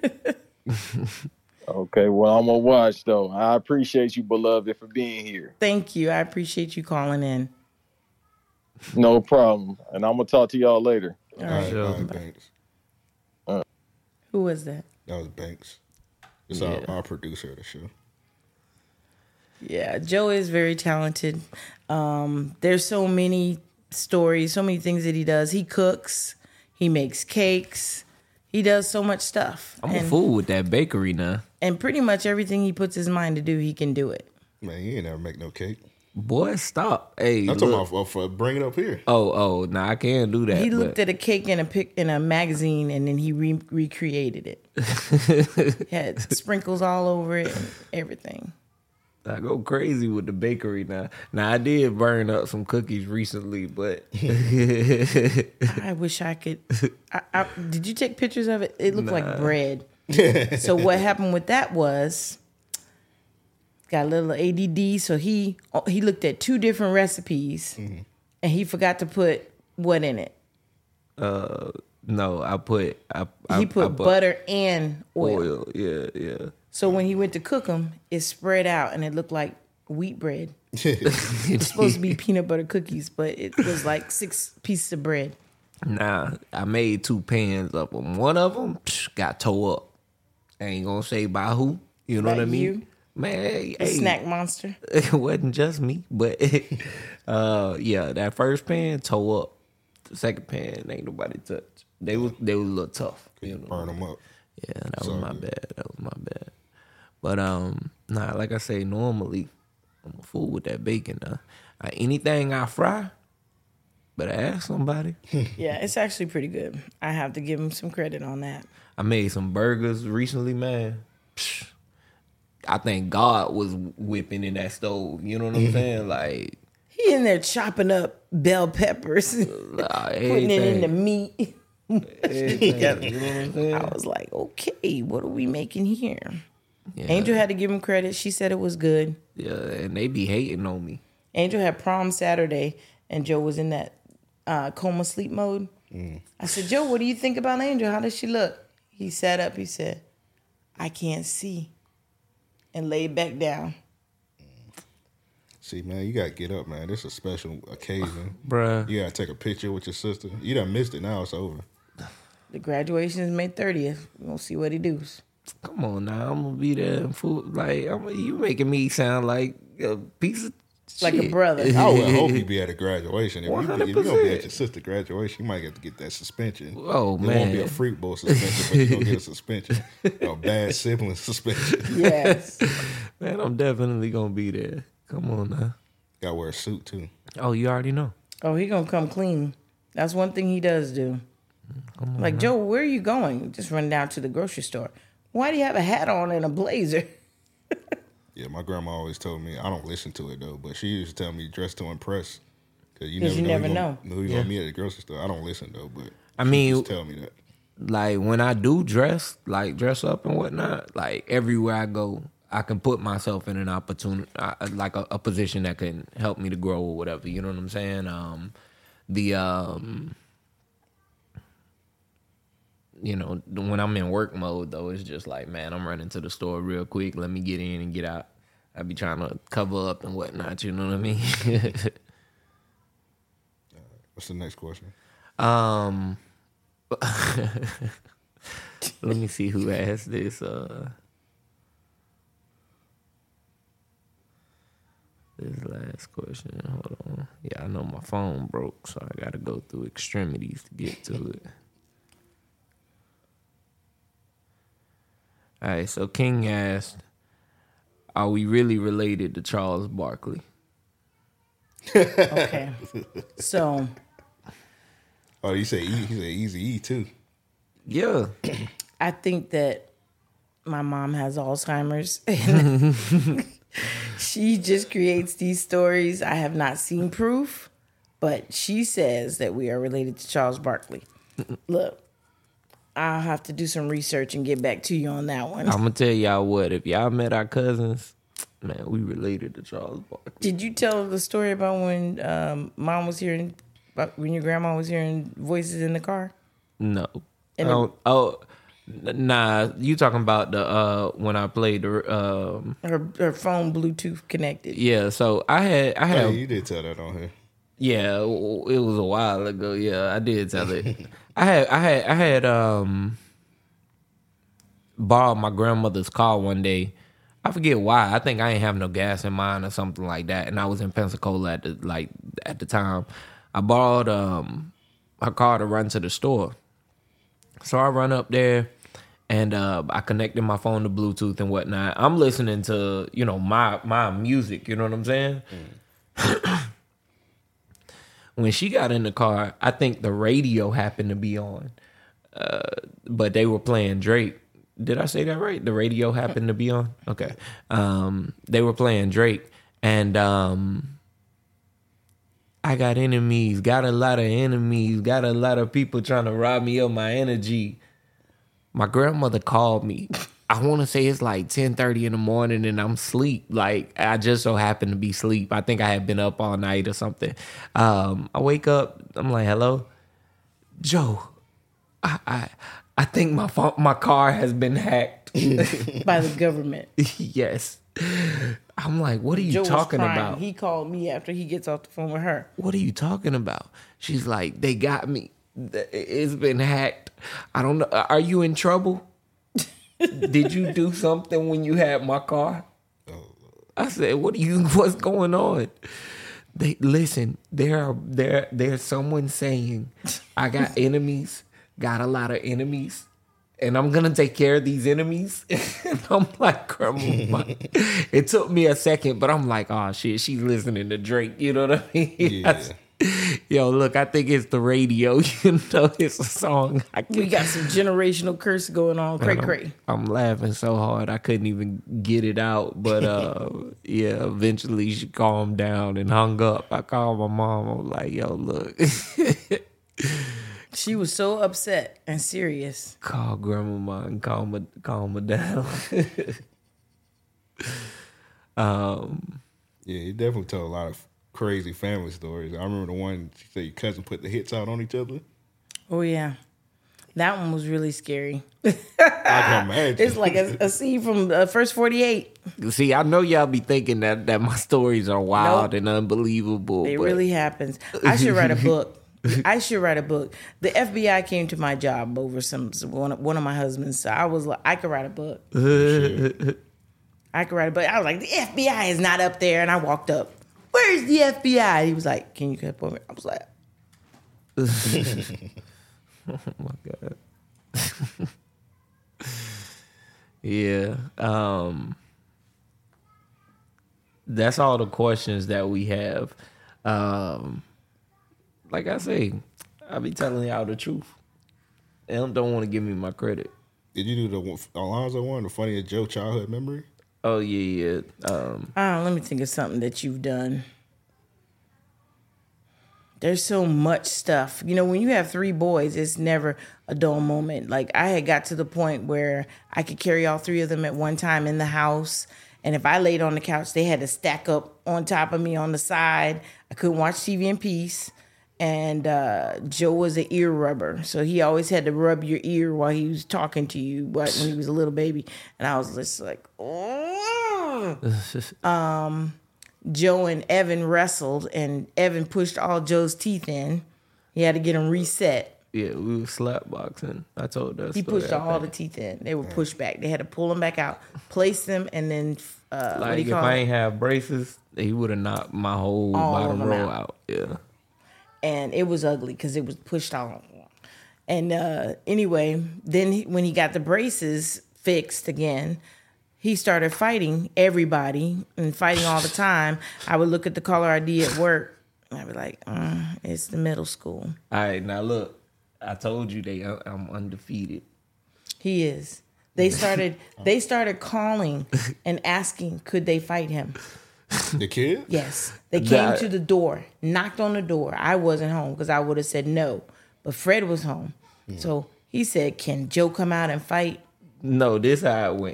Okay, well, I'm going to watch, though. I appreciate you, beloved, for being here. Thank you. I appreciate you calling in. No problem. And I'm going to talk to y'all later. All right, Banks. Who was that? That was Banks. It's our producer of the show. Yeah, Joe is very talented. There's so many stories, so many things that he does. He cooks. He makes cakes. He does so much stuff. I'm a fool with that bakery now. And pretty much everything he puts his mind to do, he can do it. Man, you ain't never make no cake. Boy, stop. Hey, I'm talking about for bring it up here. Oh, no, I can't do that. He looked at a cake in a magazine and then he recreated it. Had sprinkles all over it and everything. I go crazy with the bakery now. Now, I did burn up some cookies recently, but I wish I could. Did you take pictures of it? It looked like bread. So what happened with that was, got a little ADD. So he looked at 2 different recipes, and he forgot to put what in it. no, I put butter and oil. Yeah. So when he went to cook them, it spread out and it looked like wheat bread. It's supposed to be peanut butter cookies, but it was like 6 pieces of bread. Nah, I made 2 pans of them. One of them got tore up. I ain't gonna say by who. You know By what I mean? you? Man, The snack monster. It wasn't just me, but yeah, that first pan tore up. The second pan ain't nobody touch. They was a little tough. You burn them up. Yeah, that was my bad. But nah, like I say, normally I'm a fool with that bacon. Anything I fry, better ask somebody. Yeah, it's actually pretty good. I have to give him some credit on that. I made some burgers recently, man. Psh, I think God was whipping in that stove. You know what I'm saying? Like He in there chopping up bell peppers, putting it in the meat. you know what I'm saying? I was like, okay, what are we making here? Yeah. Angel had to give him credit. She said it was good. Yeah, and they be hating on me. Angel had prom Saturday, and Joe was in that coma sleep mode. I said, Joe, what do you think about Angel? How does she look? He sat up. He said, I can't see, and laid back down. See, man, you gotta get up, man. This is a special occasion, Bruh. You gotta take a picture with your sister. You done missed it. Now it's over. The graduation is May 30th. We're going to see what he does. Come on now, I'm gonna be there and fool. Like you making me sound like a piece of Like a shit. brother. I would hope you be at a graduation. If you're gonna be 100%. at your sister's graduation, you might get to get that suspension. Oh, It won't be man. a freak bowl suspension, but you're gonna get a suspension. A bad sibling suspension. Yes. Man, I'm definitely gonna be there. Come on now. Gotta wear a suit too. Oh, you already know. Oh, he going to come clean. That's one thing he does do. Like, Joe, where are you going? Just run down to the grocery store. Why do you have a hat on and a blazer? Yeah, my grandma always told me, I don't listen to it though, but she used to tell me dress to impress. Because you 'Cause you never know. who you gonna meet at the grocery store. I don't listen though, but I she mean- used to tell me that. Like when I do dress up and whatnot, like everywhere I go, I can put myself in an opportunity, like a position that can help me to grow or whatever. You know what I'm saying? You know, when I'm in work mode though, it's just like, man, I'm running to the store real quick. Let me get in and get out. I be trying to cover up and whatnot. You know what I mean? What's the next question? Let me see who asked this. This last question. Hold on. Yeah, I know my phone broke, so I got to go through extremities to get to it. All right, so King asked, are we really related to Charles Barkley? Okay. So Oh, he said Easy E too. Yeah. I think that my mom has Alzheimer's. And she just creates these stories. I have not seen proof, but she says that we are related to Charles Barkley. Look, I'll have to do some research and get back to you on that one. I'm going to tell y'all what. If y'all met our cousins, man, we related to Charles Barkley. Did you tell the story about when mom was hearing, when your grandma was hearing voices in the car? No. And Nah, you talking about the when I played the her phone Bluetooth connected. yeah, so I had Hey, you did tell that on here. yeah, it was a while ago. Yeah, I did tell it. I had borrowed my grandmother's car one day. I forget why. I think I ain't have no gas in mine or something like that, and I was in Pensacola at the time. I borrowed her car to run to the store. So I run up there and I connected my phone to Bluetooth and whatnot. I'm listening to, my music, you know what I'm saying? When she got in the car, I think the radio happened to be on. But they were playing Drake. Did I say that right? The radio happened to be on? Okay. They were playing Drake. And I got enemies, got a lot of enemies, got a lot of people trying to rob me of my energy. My grandmother called me. I want to say it's like 10:30 in the morning and I'm asleep. Like, I just so happened to be asleep. I think I had been up all night or something. I wake up. I'm like, hello? Joe, I think my car has been hacked. By the government. Yes. I'm like, what are you Joe was talking crying. about? He called me after he gets off the phone with her. What are you talking about? She's like, they got me. It's been hacked. I don't know. Are you in trouble? Did you do something when you had my car? I said, what's going on? There's someone saying, I got enemies, got a lot of enemies, and I'm going to take care of these enemies. And I'm like, Grandma. It took me a second, but I'm like, oh, shit, she's listening to Drake. You know what I mean? Yeah. Yo, look, I think it's the radio. It's a song. We got some generational curse going on. Cray. I'm laughing so hard I couldn't even get it out. But, yeah, eventually she calmed down and hung up. I called my mom. I was like, yo, look. She was so upset and serious. Call grandmama and calm her down. Yeah, he definitely told a lot of crazy family stories. I remember the one she said your cousin put the hits out on each other. Oh, yeah. That one was really scary. I can imagine. It's like a scene from the first 48. See, I know y'all be thinking that my stories are wild and unbelievable. It but really happens. I should write a book. The FBI came to my job over one of my husband's. So I was like, I could write a book. I could write a book. I was like, the FBI is not up there. And I walked up. Where's the FBI? He was like, can you come over? I was like, oh my God. Yeah. That's all the questions that we have. Like I say, I be telling y'all the truth. They don't want to give me my credit. Did you do the Alonzo one, the funniest Joe childhood memory? Oh, yeah. let me think of something that you've done. There's so much stuff. You know, when you have 3 boys, it's never a dull moment. Like, I had got to the point where I could carry all 3 of them at one time in the house. And if I laid on the couch, they had to stack up on top of me on the side. I couldn't watch TV in peace. And Joe was an ear rubber. So he always had to rub your ear while he was talking to you when he was a little baby. And I was just like, oh. Joe and Evan wrestled, and Evan pushed all Joe's teeth in. He had to get them reset. Yeah, we was slap boxing. I told that He story, pushed I all the think. teeth in. They were pushed back. They had to pull them back out, place them, and then what do Like you if call I it? ain't have braces, he would have knocked my whole All of bottom them row out. out. Yeah. And it was ugly because it was pushed out. And anyway, then when he got the braces fixed again, he started fighting everybody and fighting all the time. I would look at the caller ID at work, and I'd be like, it's the middle school. All right, now look, I told you I'm undefeated. He is. They started calling and asking, could they fight him? The kid? Yes. They came That- to the door, knocked on the door. I wasn't home because I would have said no. But Fred was home. So he said, can Joe come out and fight? No, this how it went.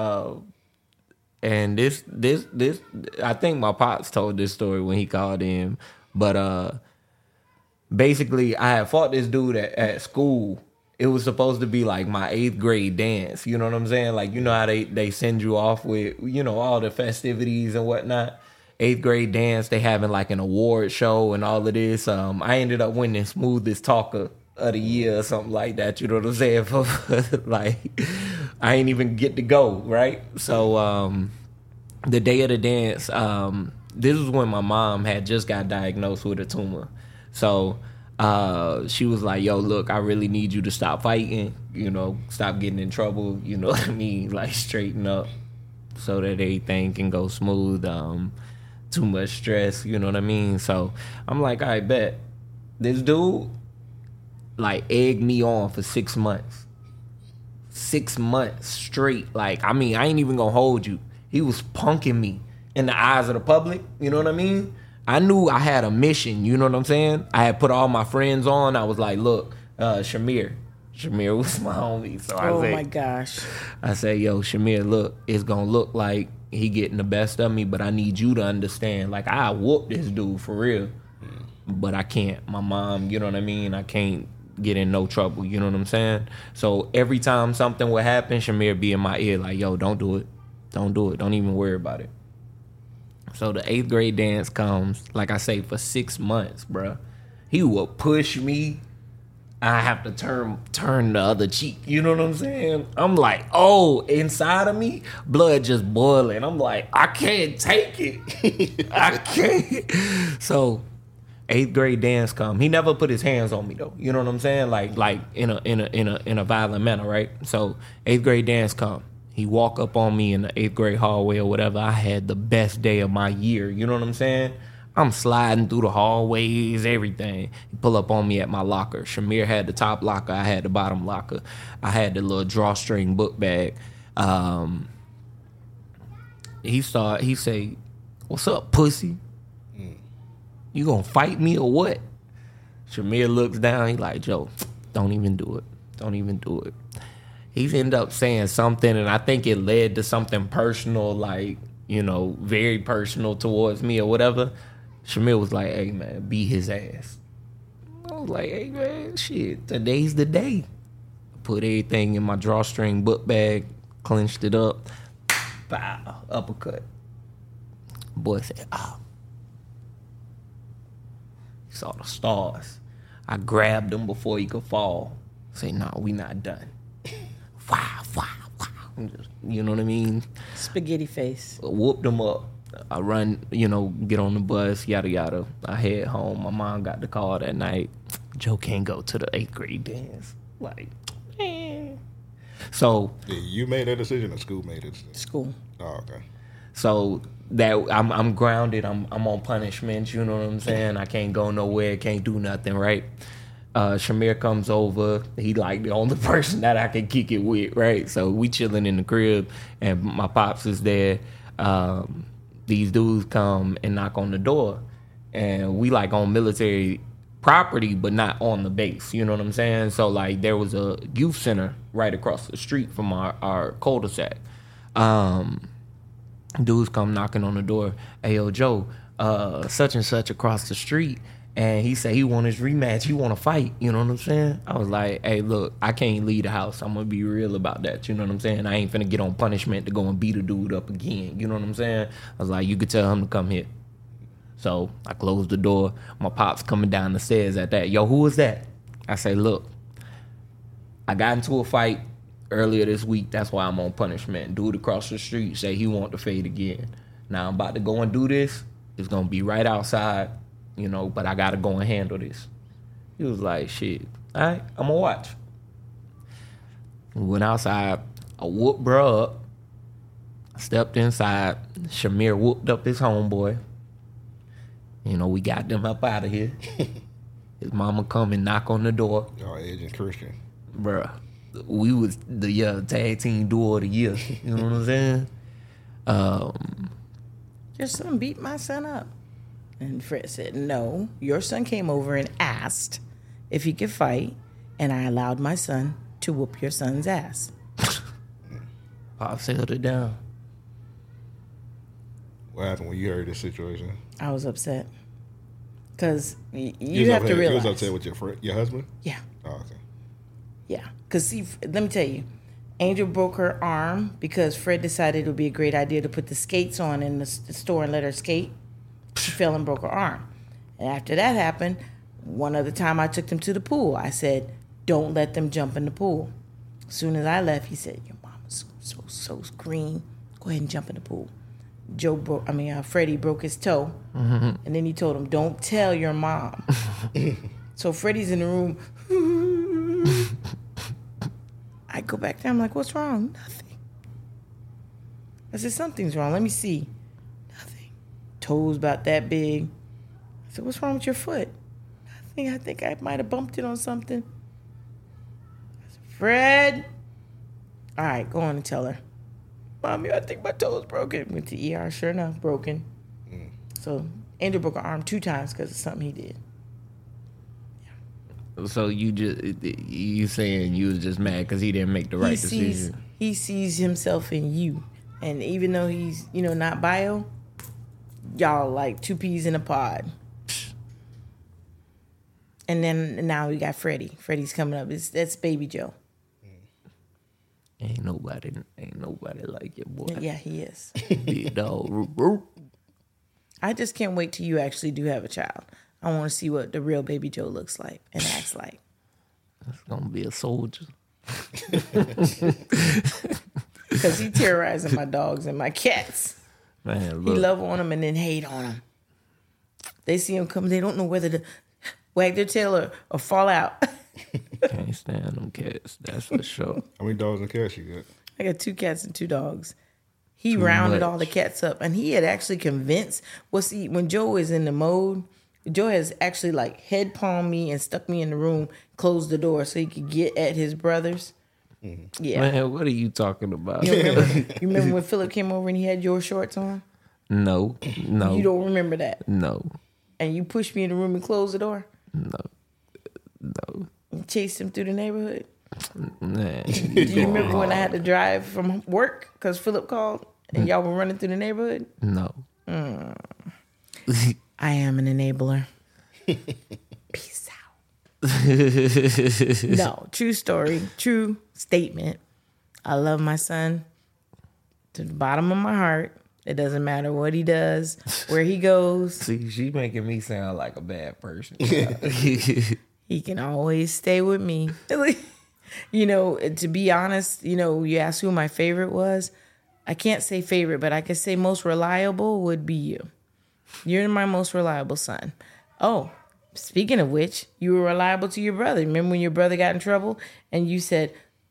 And this, I think my pops told this story when he called in. But basically, I had fought this dude at school. It was supposed to be like my 8th grade dance. You know what I'm saying? Like, you know how they send you off with, you know, all the festivities and whatnot. 8th grade dance, they having like an award show and all of this. I ended up winning smoothest talker of the year or something like that. You know what I'm saying? Like, I ain't even get to go, right? So the day of the dance, this was when my mom had just got diagnosed with a tumor. So she was like, yo, look, I really need you to stop fighting, you know, stop getting in trouble, you know what I mean? Like, straighten up so that everything can go smooth. Too much stress, you know what I mean? So I'm like, I bet. This dude, like, egged me on for 6 months. 6 months straight. Like, I mean, I ain't even gonna hold you. He was punking me in the eyes of the public, you know what I mean? I knew I had a mission, you know what I'm saying? I had put all my friends on. I was like, look, Shamir was my homie. So I Oh said, my gosh. I say, yo, Shamir, look, it's gonna look like he getting the best of me, but I need you to understand. Like, I whooped this dude for real, but I can't. My mom, you know what I mean? I can't get in no trouble, you know what I'm saying? So every time something would happen, Shamir be in my ear like, yo, don't do it. Don't do it. Don't even worry about it. So the 8th grade dance comes, like I say, for 6 months, bruh. He will push me. I have to turn the other cheek. You know what I'm saying? I'm like, oh, inside of me, blood just boiling. I'm like, I can't take it. I can't. So 8th grade dance come. He never put his hands on me though. You know what I'm saying? Like in a violent manner, right? So 8th grade dance come. He walk up on me in the 8th grade hallway or whatever. I had the best day of my year. You know what I'm saying? I'm sliding through the hallways, everything. He pull up on me at my locker. Shamir had the top locker. I had the bottom locker. I had the little drawstring book bag. He say, what's up, pussy? You gonna fight me or what? Shamir looks down. He like, Joe, don't even do it. Don't even do it. He ended up saying something, and I think it led to something personal, like, you know, very personal towards me or whatever. Shamir was like, hey, man, beat his ass. I was like, hey, man, shit, today's the day. Put everything in my drawstring book bag, clenched it up, bow, uppercut. Boy said, oh. He saw the stars. I grabbed him before he could fall. Say, no, we not done. Wow, wow, wow. Just, you know what I mean? Spaghetti face. Whooped him up. I run, you know, get on the bus, yada, yada. I head home. My mom got the call that night. Joe can't go to the 8th grade dance. Like, So. Yeah, you made that decision or school made it? School. Oh, okay. So that I'm grounded. I'm on punishment. You know what I'm saying? I can't go nowhere. Can't do nothing, right? Shamir comes over. He like the only person that I can kick it with, right? So we chilling in the crib, and my pops is there. These dudes come and knock on the door, and we like on military property, but not on the base. You know what I'm saying? So like there was a youth center right across the street from our cul-de-sac. Dudes come knocking on the door. Hey, yo, Joe, such and such across the street. And he said he want his rematch. He want to fight. You know what I'm saying? I was like, hey, look, I can't leave the house. I'm going to be real about that. You know what I'm saying? I ain't finna get on punishment to go and beat a dude up again. You know what I'm saying? I was like, you could tell him to come here. So I closed the door. My pop's coming down the stairs at that. Yo, who is that? I say, look, I got into a fight earlier this week. That's why I'm on punishment. Dude across the street say he want to fade again. Now I'm about to go and do this. It's going to be right outside, you know, but I got to go and handle this. He was like, shit, all right, I'm going to watch. We went outside. I whooped bro up. I stepped inside. Shamir whooped up his homeboy. You know, we got them up out of here. His mama come and knock on the door. Y'all Edge and Christian. Bruh, we was the tag team duo of the year. You know what I'm saying? Your son beat my son up. And Fred said, no, your son came over and asked if he could fight, and I allowed my son to whoop your son's ass. I held it down. What happened when you heard this situation? I was upset. Because you was have to upset- realize. You was upset with your husband? Yeah. Oh, okay. Yeah. Because, see, let me tell you, Angel broke her arm because Fred decided it would be a great idea to put the skates on in the store and let her skate. She fell and broke her arm. And after that happened, one other time I took them to the pool. I said, don't let them jump in the pool. As soon as I left, he said, your mama's so green. Go ahead and jump in the pool. Freddie broke his toe. And then he told him, don't tell your mom. So Freddie's in the room. I go back there. I'm like, what's wrong? Nothing. I said, something's wrong. Let me see. Nothing. Toes about that big. I said, what's wrong with your foot? Nothing. I think I might have bumped it on something. I said, Fred. All right, go on and tell her. Mommy, I think my toe's broken. Went to ER. Sure enough, broken. So Andrew broke her arm 2 times because of something he did. So you saying you was just mad because he didn't make the right decision? He sees himself in you. And even though he's, not bio, y'all like 2 peas in a pod. And then now we got Freddie. Freddie's coming up. That's Baby Joe. Ain't nobody like your boy. Yeah, he is. Big dog. I just can't wait till you actually do have a child. I want to see what the real Baby Joe looks like and acts like. It's gonna be a soldier. Because he terrorizing my dogs and my cats. Man, He look. love on them and then hate on them. They see him coming. They don't know whether to wag their tail or fall out. Can't stand them cats. That's for sure. How many dogs and cats you got? I got 2 cats and 2 dogs. He rounded all the cats up, and he had actually convinced. When Joe is in the mode, Joe has actually like head palmed me and stuck me in the room, closed the door so he could get at his brothers. Yeah. Man, what are you talking about? You remember when Philip came over and he had your shorts on? No. You don't remember that? No. And you pushed me in the room and closed the door? No. And chased him through the neighborhood? Man, Do you remember when I had to drive from work because Philip called and y'all were running through the neighborhood? No. I am an enabler. Peace out. No, true story, true statement. I love my son to the bottom of my heart. It doesn't matter what he does, where he goes. See, she making me sound like a bad person. He can always stay with me. To be honest, you asked who my favorite was. I can't say favorite, but I could say most reliable would be you. You're my most reliable son. Oh, speaking of which, you were reliable to your brother. Remember when your brother got in trouble and you said,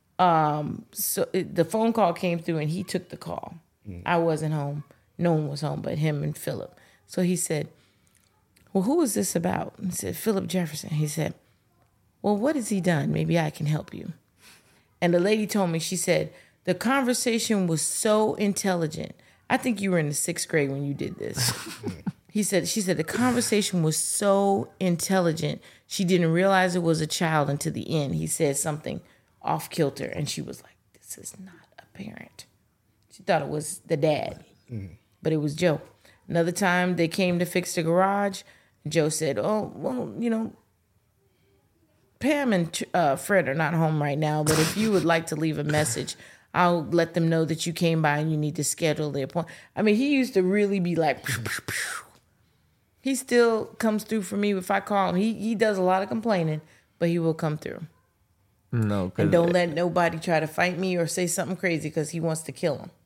the phone call came through and he took the call. I wasn't home. No one was home but him and Philip. So he said, well, who is this about? He said, Philip Jefferson. He said, well, what has he done? Maybe I can help you. And the lady told me, she said, the conversation was so intelligent. I think you were in the 6th grade when you did this. She said, the conversation was so intelligent. She didn't realize it was a child until the end. He said something off kilter. And she was like, this is not a parent. She thought it was the dad, but it was Joe. Another time they came to fix the garage. Joe said, oh, well, Pam and Fred are not home right now, but if you would like to leave a message, I'll let them know that you came by and you need to schedule the appointment. I mean, he used to really be like, pew, pew, pew. He still comes through for me if I call him. He does a lot of complaining, but he will come through. No, And don't let nobody try to fight me or say something crazy because he wants to kill him.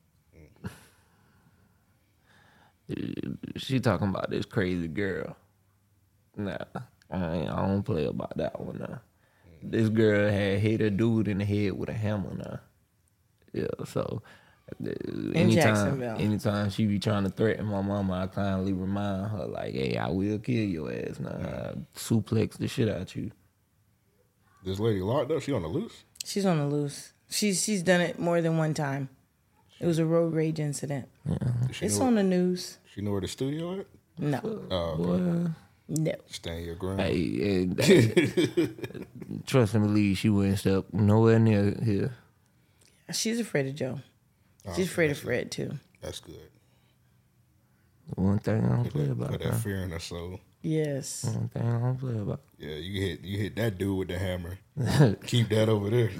She talking about this crazy girl. Nah, I don't play about that one. Nah. This girl had hit a dude in the head with a hammer. Nah. Yeah, so Jacksonville. anytime she be trying to threaten my mama, I kindly remind her like, "Hey, I will kill your ass. Nah, I suplex the shit out you." This lady locked up. She on the loose. She's on the loose. She's done it more than one time. It was a road rage incident. It's on the news. She know where the studio at? No. Oh, okay. No. Stand your ground. Hey, trust and believe she wouldn't step nowhere near here. She's afraid of Joe. She's afraid of Fred, too. That's good. One thing I don't play about. Put that fear in her soul. Yes. One thing I don't play about. Yeah, you hit that dude with the hammer. Keep that over there.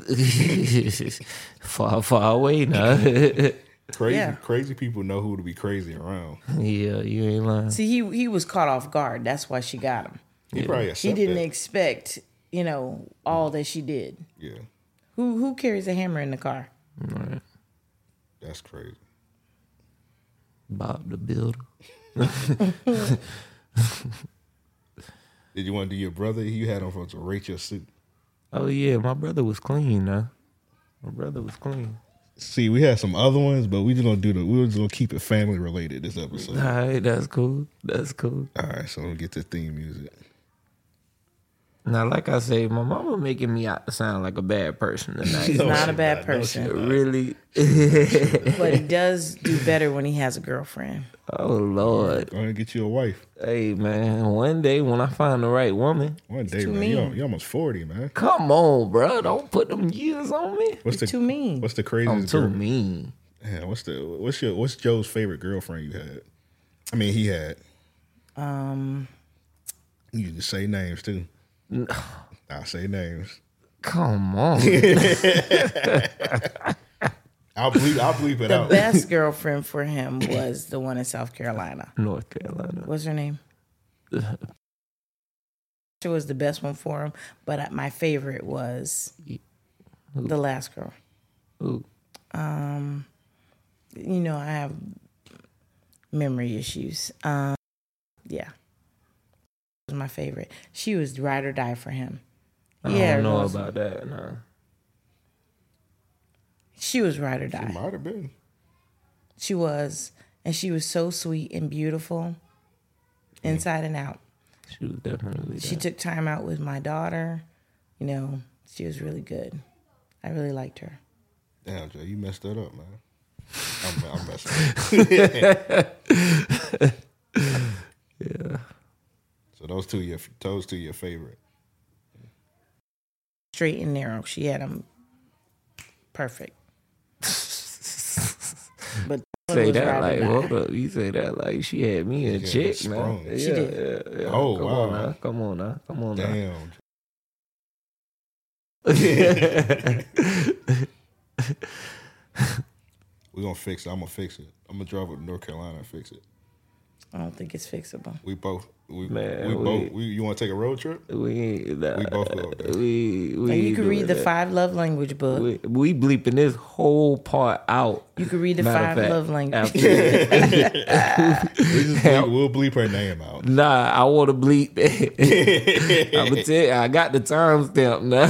far away now. Crazy people know who to be crazy around. Yeah, you ain't lying. See, he was caught off guard. That's why she got him. He probably He accept didn't that. expect, all that she did. Yeah, Who carries a hammer in the car? Right. that's crazy. Bob the Builder. Did you want to do your brother? You had him to rate your suit. Oh yeah, my brother was clean now. My brother was clean. See, we had some other ones, but we just gonna keep it family related this episode. All right, that's cool. That's cool. All right, so we'll get to theme music. Now, like I say, my mama making me out to sound like a bad person tonight. He's not a bad No, person. Really? But he does do better when he has a girlfriend. Oh Lord. Go ahead and get you a wife. Hey man, one day when I find the right woman, One day, too man. mean. You almost 40, man. come on, bro. Don't put them years on me. What's Too mean. What's the I'm craziest too girl? mean. Yeah, what's Joe's favorite girlfriend you had? I mean, he had. You just say names too. I say names. Come on. I'll bleep it The out. best girlfriend for him was the one in South Carolina. North Carolina. What's her name? She was the best one for him, but my favorite was the last girl. Ooh. I have memory issues. Yeah. Was my favorite. She was ride or die for him. I don't know about that. No. She was ride or It die. might have been. She was. And she was so sweet and beautiful inside and out. She was definitely She that. took time out with my daughter. She was really good. I really liked her. Damn, Joe, you messed that up, man. I'm messing up. Yeah. So those two your favorite. Straight and narrow. She had them perfect. But Say that like, hold up. You say that like she had me in Yeah, check, sprung. man. She did. Yeah. Oh, Come wow. on now. Come on now. Come on now. Damn. We're gonna fix it. I'm gonna fix it. I'm gonna drive up to North Carolina and fix it. I don't think it's fixable. We both. Man, You want to take a road trip? We both go up there. You can read the 5 love language book. We bleeping this whole part out. You can read the Matter 5 of fact, love language. We'll bleep her name out. Nah, I want to bleep that. I'm gonna tell you, I got the timestamp now.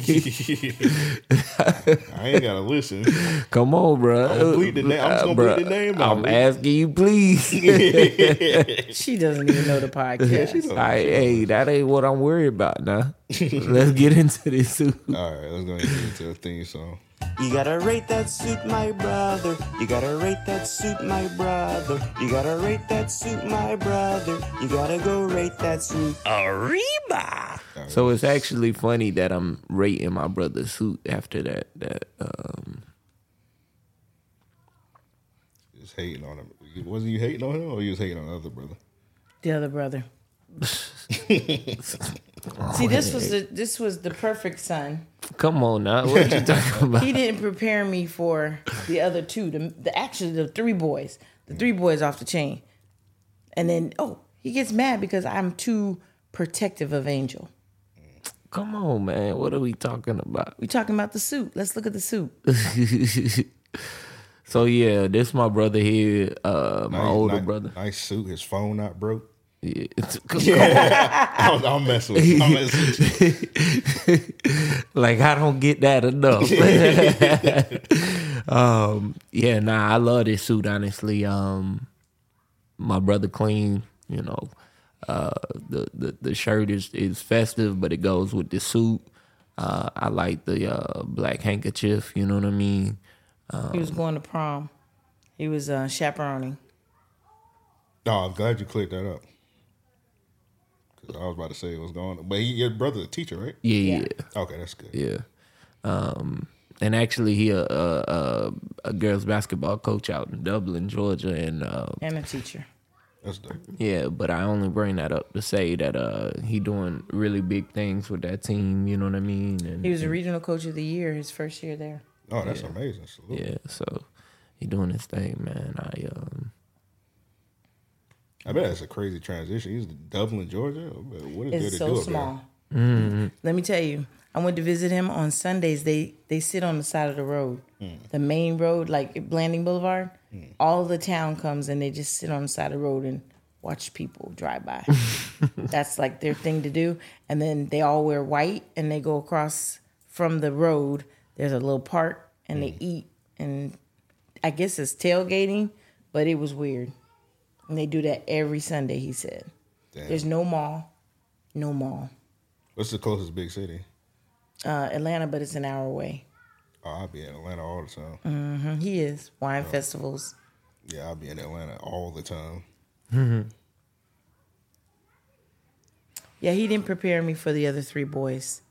I ain't gotta listen. Come on, bro. I'm gonna bleep the name. I'm just gonna bleep the name out. I'm asking you, please. She doesn't even know the podcast. knows. All right, hey, that ain't what I'm worried about now. Let's get into this suit. All right, let's go ahead and get into the theme song. You gotta rate that suit, my brother. You gotta rate that suit, my brother. You gotta rate that suit, my brother. You gotta go rate that suit. Arriba! So it's actually funny that I'm rating my brother's suit after that. Just hating on him. Wasn't you hating on him, or you was hating on the other brother? The other brother. See, this was the perfect son. Come on now, what you talking about? He didn't prepare me for the other two. The 3 boys. The 3 boys off the chain. And then he gets mad because I'm too protective of Angel. Come on, man. What are we talking about? We talking about the suit. Let's look at the suit. So yeah, this my brother here, my older brother. Nice suit. His phone not broke. Yeah. I'm messing with you. I'm messing with you. Like I don't get that enough. Yeah, nah, I love this suit. Honestly, my brother clean. You know, the shirt is festive, but it goes with the suit. I like the black handkerchief. You know what I mean? He was going to prom. He was chaperoning. No, I'm glad you cleared that up. Because I was about to say what's going on. But your brother's a teacher, right? Yeah. Okay, that's good. Yeah. And actually, he a girls basketball coach out in Dublin, Georgia, and And a teacher. That's dope. yeah. But I only bring that up to say that he doing really big things with that team. You know what I mean? And He was a regional coach of the year his first year there. Oh, that's amazing. Salute. yeah. So he doing his thing, man. I bet that's a crazy transition. He's in Dublin, Georgia. What is there It's to so do up small. Mm-hmm. Let me tell you, I went to visit him on Sundays. They sit on the side of the road, the main road, like Blanding Boulevard. All of the town comes and they just sit on the side of the road and watch people drive by. That's like their thing to do. And then they all wear white and they go across from the road. There's a little park and they eat. And I guess it's tailgating, but it was weird. And they do that every Sunday, he said. Damn. There's no mall. No mall. What's the closest big city? Atlanta, but it's an hour away. Oh, I'll be in Atlanta all the time. He is. Wine festivals. Yeah, I'll be in Atlanta all the time. Yeah, he didn't prepare me for the other three boys.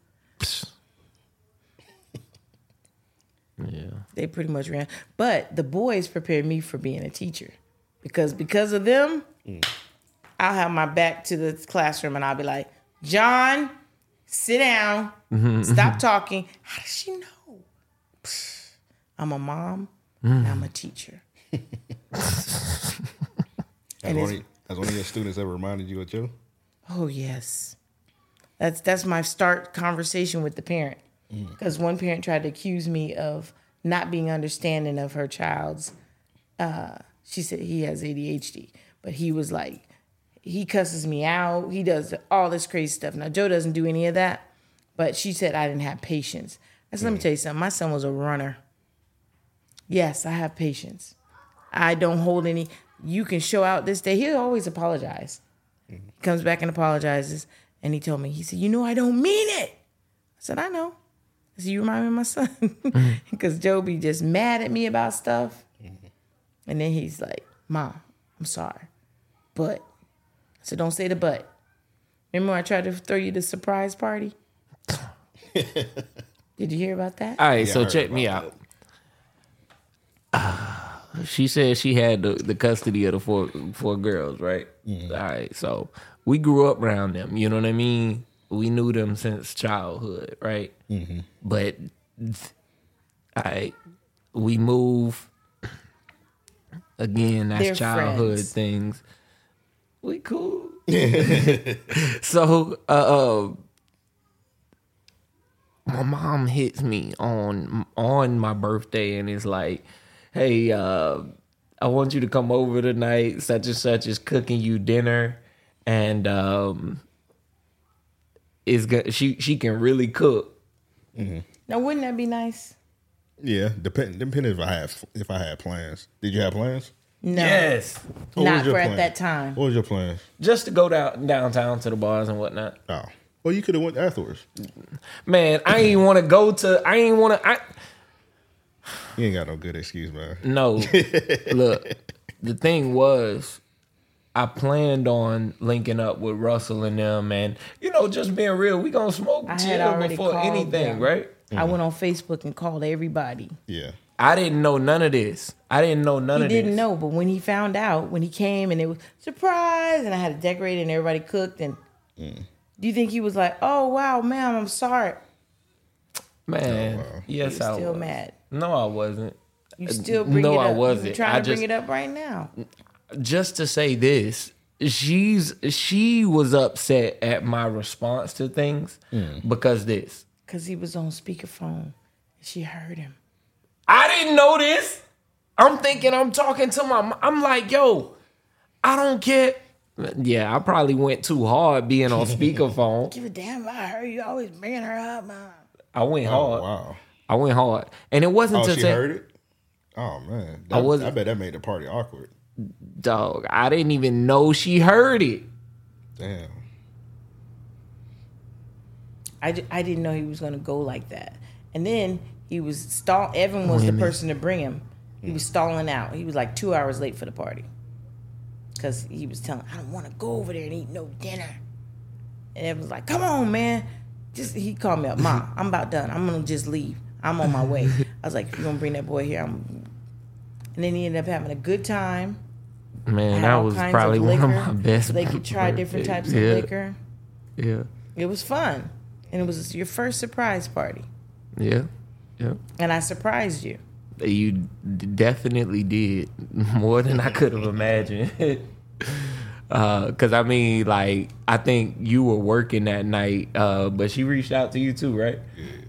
Yeah. They pretty much ran. But the boys prepared me for being a teacher. Because of them, I'll have my back to the classroom and I'll be like, John, sit down. Stop talking. How does she know? I'm a mom and I'm a teacher. Has one of your students ever reminded you of Joe? Oh, yes. That's my start conversation with the parent. Because one parent tried to accuse me of not being understanding of her child's. She said he has ADHD, but he was like, he cusses me out. He does all this crazy stuff. Now, Joe doesn't do any of that, but she said I didn't have patience. I said, let me tell you something. My son was a runner. Yes, I have patience. I don't hold any. You can show out this day. He'll always apologize. He comes back and apologizes. And he told me, he said, I don't mean it. I said, I know. I said, you remind me of my son. Because Joe be just mad at me about stuff. And then he's like, Mom, I'm sorry. But. I said, don't say the but. Remember when I tried to throw you the surprise party? Did you hear about that? All right, Yeah, I so heard check me about out. She said she had the custody of the four girls, right? All right, so we grew up around them. You know what I mean? We knew them since childhood, right? But we move again. That's They're childhood friends. things. We cool. So, my mom hits me on my birthday and is like, "Hey, I want you to come over tonight. Such and such is cooking you dinner, and she can really cook." Now, wouldn't that be nice? Yeah, depending if I had plans. Did you have plans? No. Yes, What Not was your for plan? at that time. What was your plans? just to go downtown to the bars and whatnot. Oh, well, you could have went afterwards. Man, I ain't want to go to. I ain't want to. You ain't got no good excuse, man. No, look. The thing was, I planned on linking up with Russell and them, and just being real, we gonna smoke I had chill already before called anything, them. right? I went on Facebook and called everybody. Yeah. I didn't know none of this. I didn't know none He of this. didn't know, but when he found out, when he came and it was surprise, and I had to decorate and everybody cooked, and do you think he was like, "Oh wow, ma'am, I'm sorry"? Man, Oh, wow. yes, He was I still was. mad. No, I wasn't. You still bring no, it up. I wasn't. You trying I to bring just- it up right now. Just to say this, she was upset at my response to things because this. Because he was on speakerphone. She heard him. I didn't know this. I'm thinking I'm talking to I'm like, yo, I don't care. Yeah, I probably went too hard being on speakerphone. Give a damn if I heard you always bringing her up, man. I went hard. Wow. I went hard. And it wasn't Oh, to she say, heard it? Oh, man. I bet that made the party awkward. dog, I didn't even know she heard it. Damn. I didn't know he was going to go like that. And then he was Evan was the person to bring him. He was stalling out. He was like 2 hours late for the party. Because he was telling, I don't want to go over there and eat no dinner. And Evan was like, come on, man. He called me up, Ma, I'm about done. I'm going to just leave. I'm on my way. I was like, if you're going to bring that boy here, And then he ended up having a good time. Man, Had that all was kinds probably one of liquor, my best. so they could try different types of Yeah. liquor. Yeah. It was fun. And it was your first surprise party. Yeah. Yeah. And I surprised you. You definitely did more than I could have imagined. Because I mean, like, I think you were working that night, but she reached out to you too, right?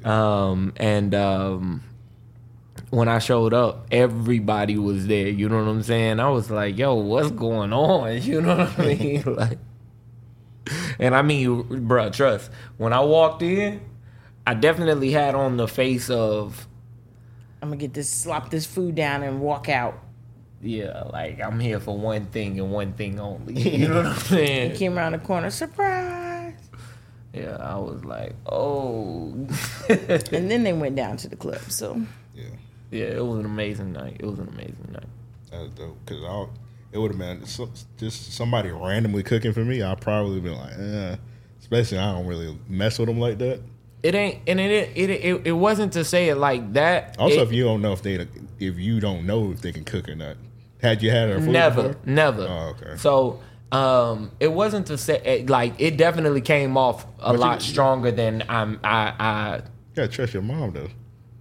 Yeah. When I showed up, everybody was there. You know what I'm saying? I was like, "Yo, what's going on?" You know what I mean? Like, and I mean, bro, trust. When I walked in, I definitely had on the face of, I'm going to slop this food down and walk out. yeah, like I'm here for one thing and one thing only. You know what I'm saying? He came around the corner, surprise. Yeah, I was like, oh. And then they went down to the club. So Yeah. Yeah, it was an amazing night. It was an amazing night. That's dope. Because it would have been just somebody randomly cooking for me. I'd probably been like, especially I don't really mess with them like that. It ain't, and it wasn't to say it like that. Also, if you don't know if you don't know if they can cook or not. Had you had her food before? Never. Oh, okay. So, it wasn't to say like it definitely came off a lot stronger than I. You gotta trust your mom though.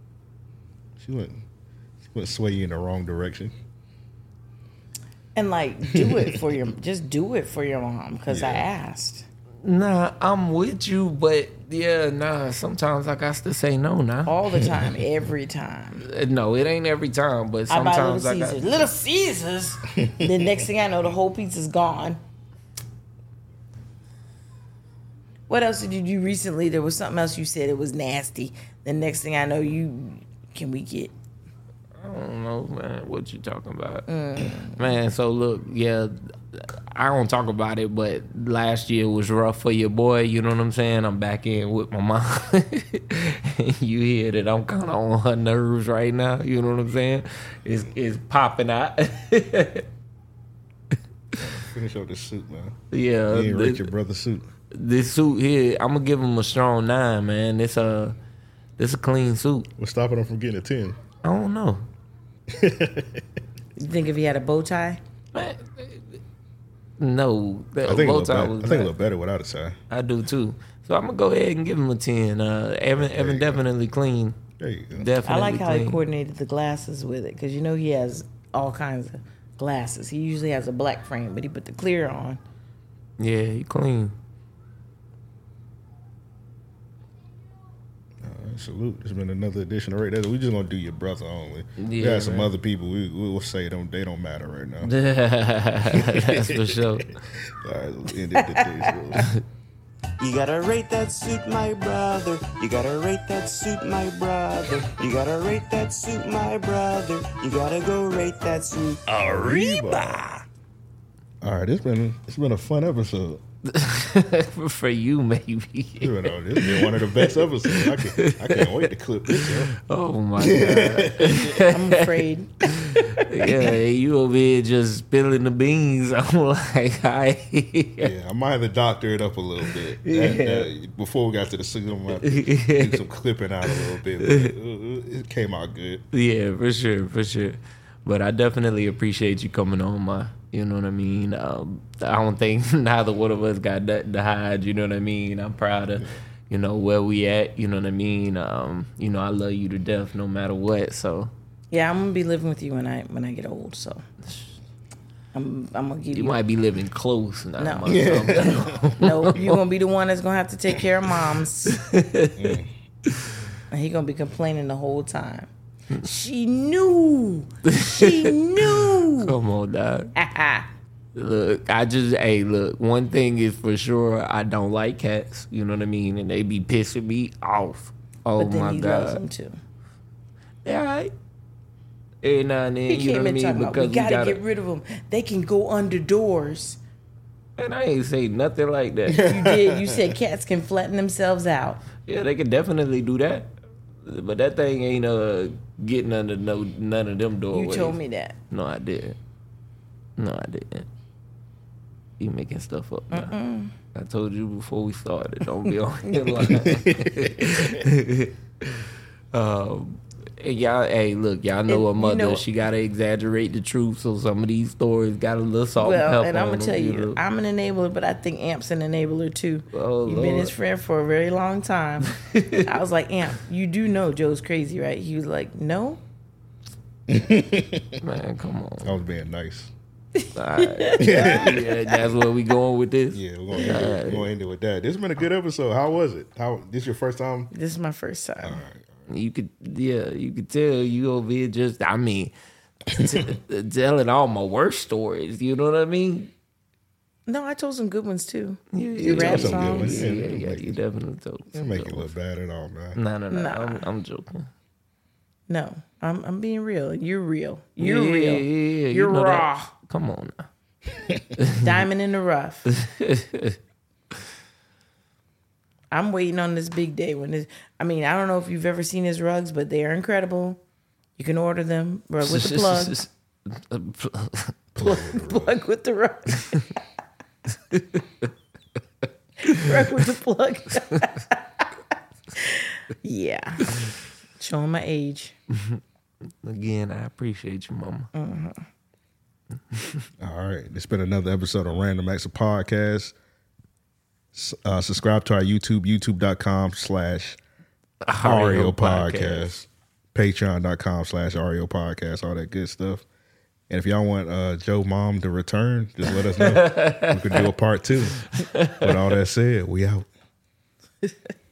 She wouldn't sway you in the wrong direction. and like do it for your mom because I asked. Nah, I'm with you, but yeah, nah. Sometimes I got to say no now. All the time, every time. No, it ain't every time, but I buy sometimes Little Caesars. Little Caesars. The next thing I know, the whole pizza's gone. What else did you do recently? There was something else you said it was nasty. The next thing I know, can we get? I don't know, man. What you talking about, man? So look, yeah, I don't talk about it, but last year was rough for your boy. You know what I'm saying? I'm back in with my mom. You hear that I'm kind of on her nerves right now. You know what I'm saying? It's popping out. Finish up this suit, man. Yeah, You ain't rate your brother's suit. this suit here, I'm gonna give him a strong 9, man. This a clean suit. What's stopping him from getting a 10? I don't know. You think if he had a bow tie? Man, no, I think it look better without a tie. I do too. So I'm gonna go ahead and give him a 10. Evan definitely clean. There you go. Definitely I like how clean. he coordinated the glasses with it because he has all kinds of glasses. He usually has a black frame, but he put the clear on. Yeah, he clean. Salute. It's been another edition of Rate That. We just gonna do your brother only. We Yeah, got some man. other people. We'll say they don't matter right now. That's for sure. All right, let's end it today. You gotta rate that suit, my brother. You gotta rate that suit, my brother. You gotta rate that suit, my brother. You gotta go rate that suit. Arriba! All right, it's been a fun episode. For you, maybe. It's been one of the best episodes. I can't wait to clip this up. Oh my god. I'm afraid. Yeah, you over here just spilling the beans. I'm like, Yeah, I might have to doctor it up a little bit. Before we got to the suit, I'm gonna do some clipping out a little bit. But it came out good. Yeah, for sure. But I definitely appreciate you coming on, you know what I mean? I don't think neither one of us got nothing to hide, you know what I mean? I'm proud of, where we at, you know what I mean? I love you to death no matter what, so. Yeah, I'm gonna be living with you when I get old. So I'm gonna give You you. might be living close now. No. motherfucker. No, you're gonna be the one that's gonna have to take care of moms. And he gonna be complaining the whole time. She knew. She knew. Come on, dog. Look, look, one thing is for sure, I don't like cats. You know what I mean? And they be pissing me off. Oh But then my he loves them God. too. Yeah, all right. Every now and then, He you know came what I in mean? talking about, we gotta get rid of them. They can go under doors. And I ain't say nothing like that. You did. You said cats can flatten themselves out. Yeah, they can definitely do that. But that thing ain't getting under none of them You doorways. told me that. No, I didn't. No, I didn't. You making stuff up now. I told you before we started. Don't be on here lying. And y'all, hey, look, y'all know a And, mother. you know- She gotta exaggerate the truth, so some of these stories got a little salt and Well, pepper. and I'm on gonna them, tell you, know? I'm an enabler, but I think Amp's an enabler too. Oh, You've been Lord. his friend for a very long time. I was like, Amp, you do know Joe's crazy, right? He was like, no. Man, come on. I was being nice. All right. Yeah, that's where we going with this. Yeah, we're gonna end it with that. This has been a good episode. How was it? This your first time? This is my first time. You could tell you over here just, I mean, telling all my worst stories. You know what I mean? No, I told some good ones too. Yeah, rap some good ones. songs. Yeah, you definitely told. It make it look bad at all, man. No. Nah. I'm joking. No, I'm being real. You're real. You're Yeah, real. yeah, You're you know raw. that. Come on now. Diamond in the rough. I'm waiting on this big day when this. I mean, I don't know if you've ever seen his rugs, but they are incredible. You can order them with the plug with the rug. Rug with the plug. Yeah. Showing my age. Again, I appreciate you, Mama. All right. It's been another episode of Random Acts of Podcast. Subscribe to our YouTube, youtube.com/REO Podcast. Patreon.com/REO Podcast, all that good stuff. And if y'all want Joe Mom to return, just let us know. We could do a part 2. With all that said, we out.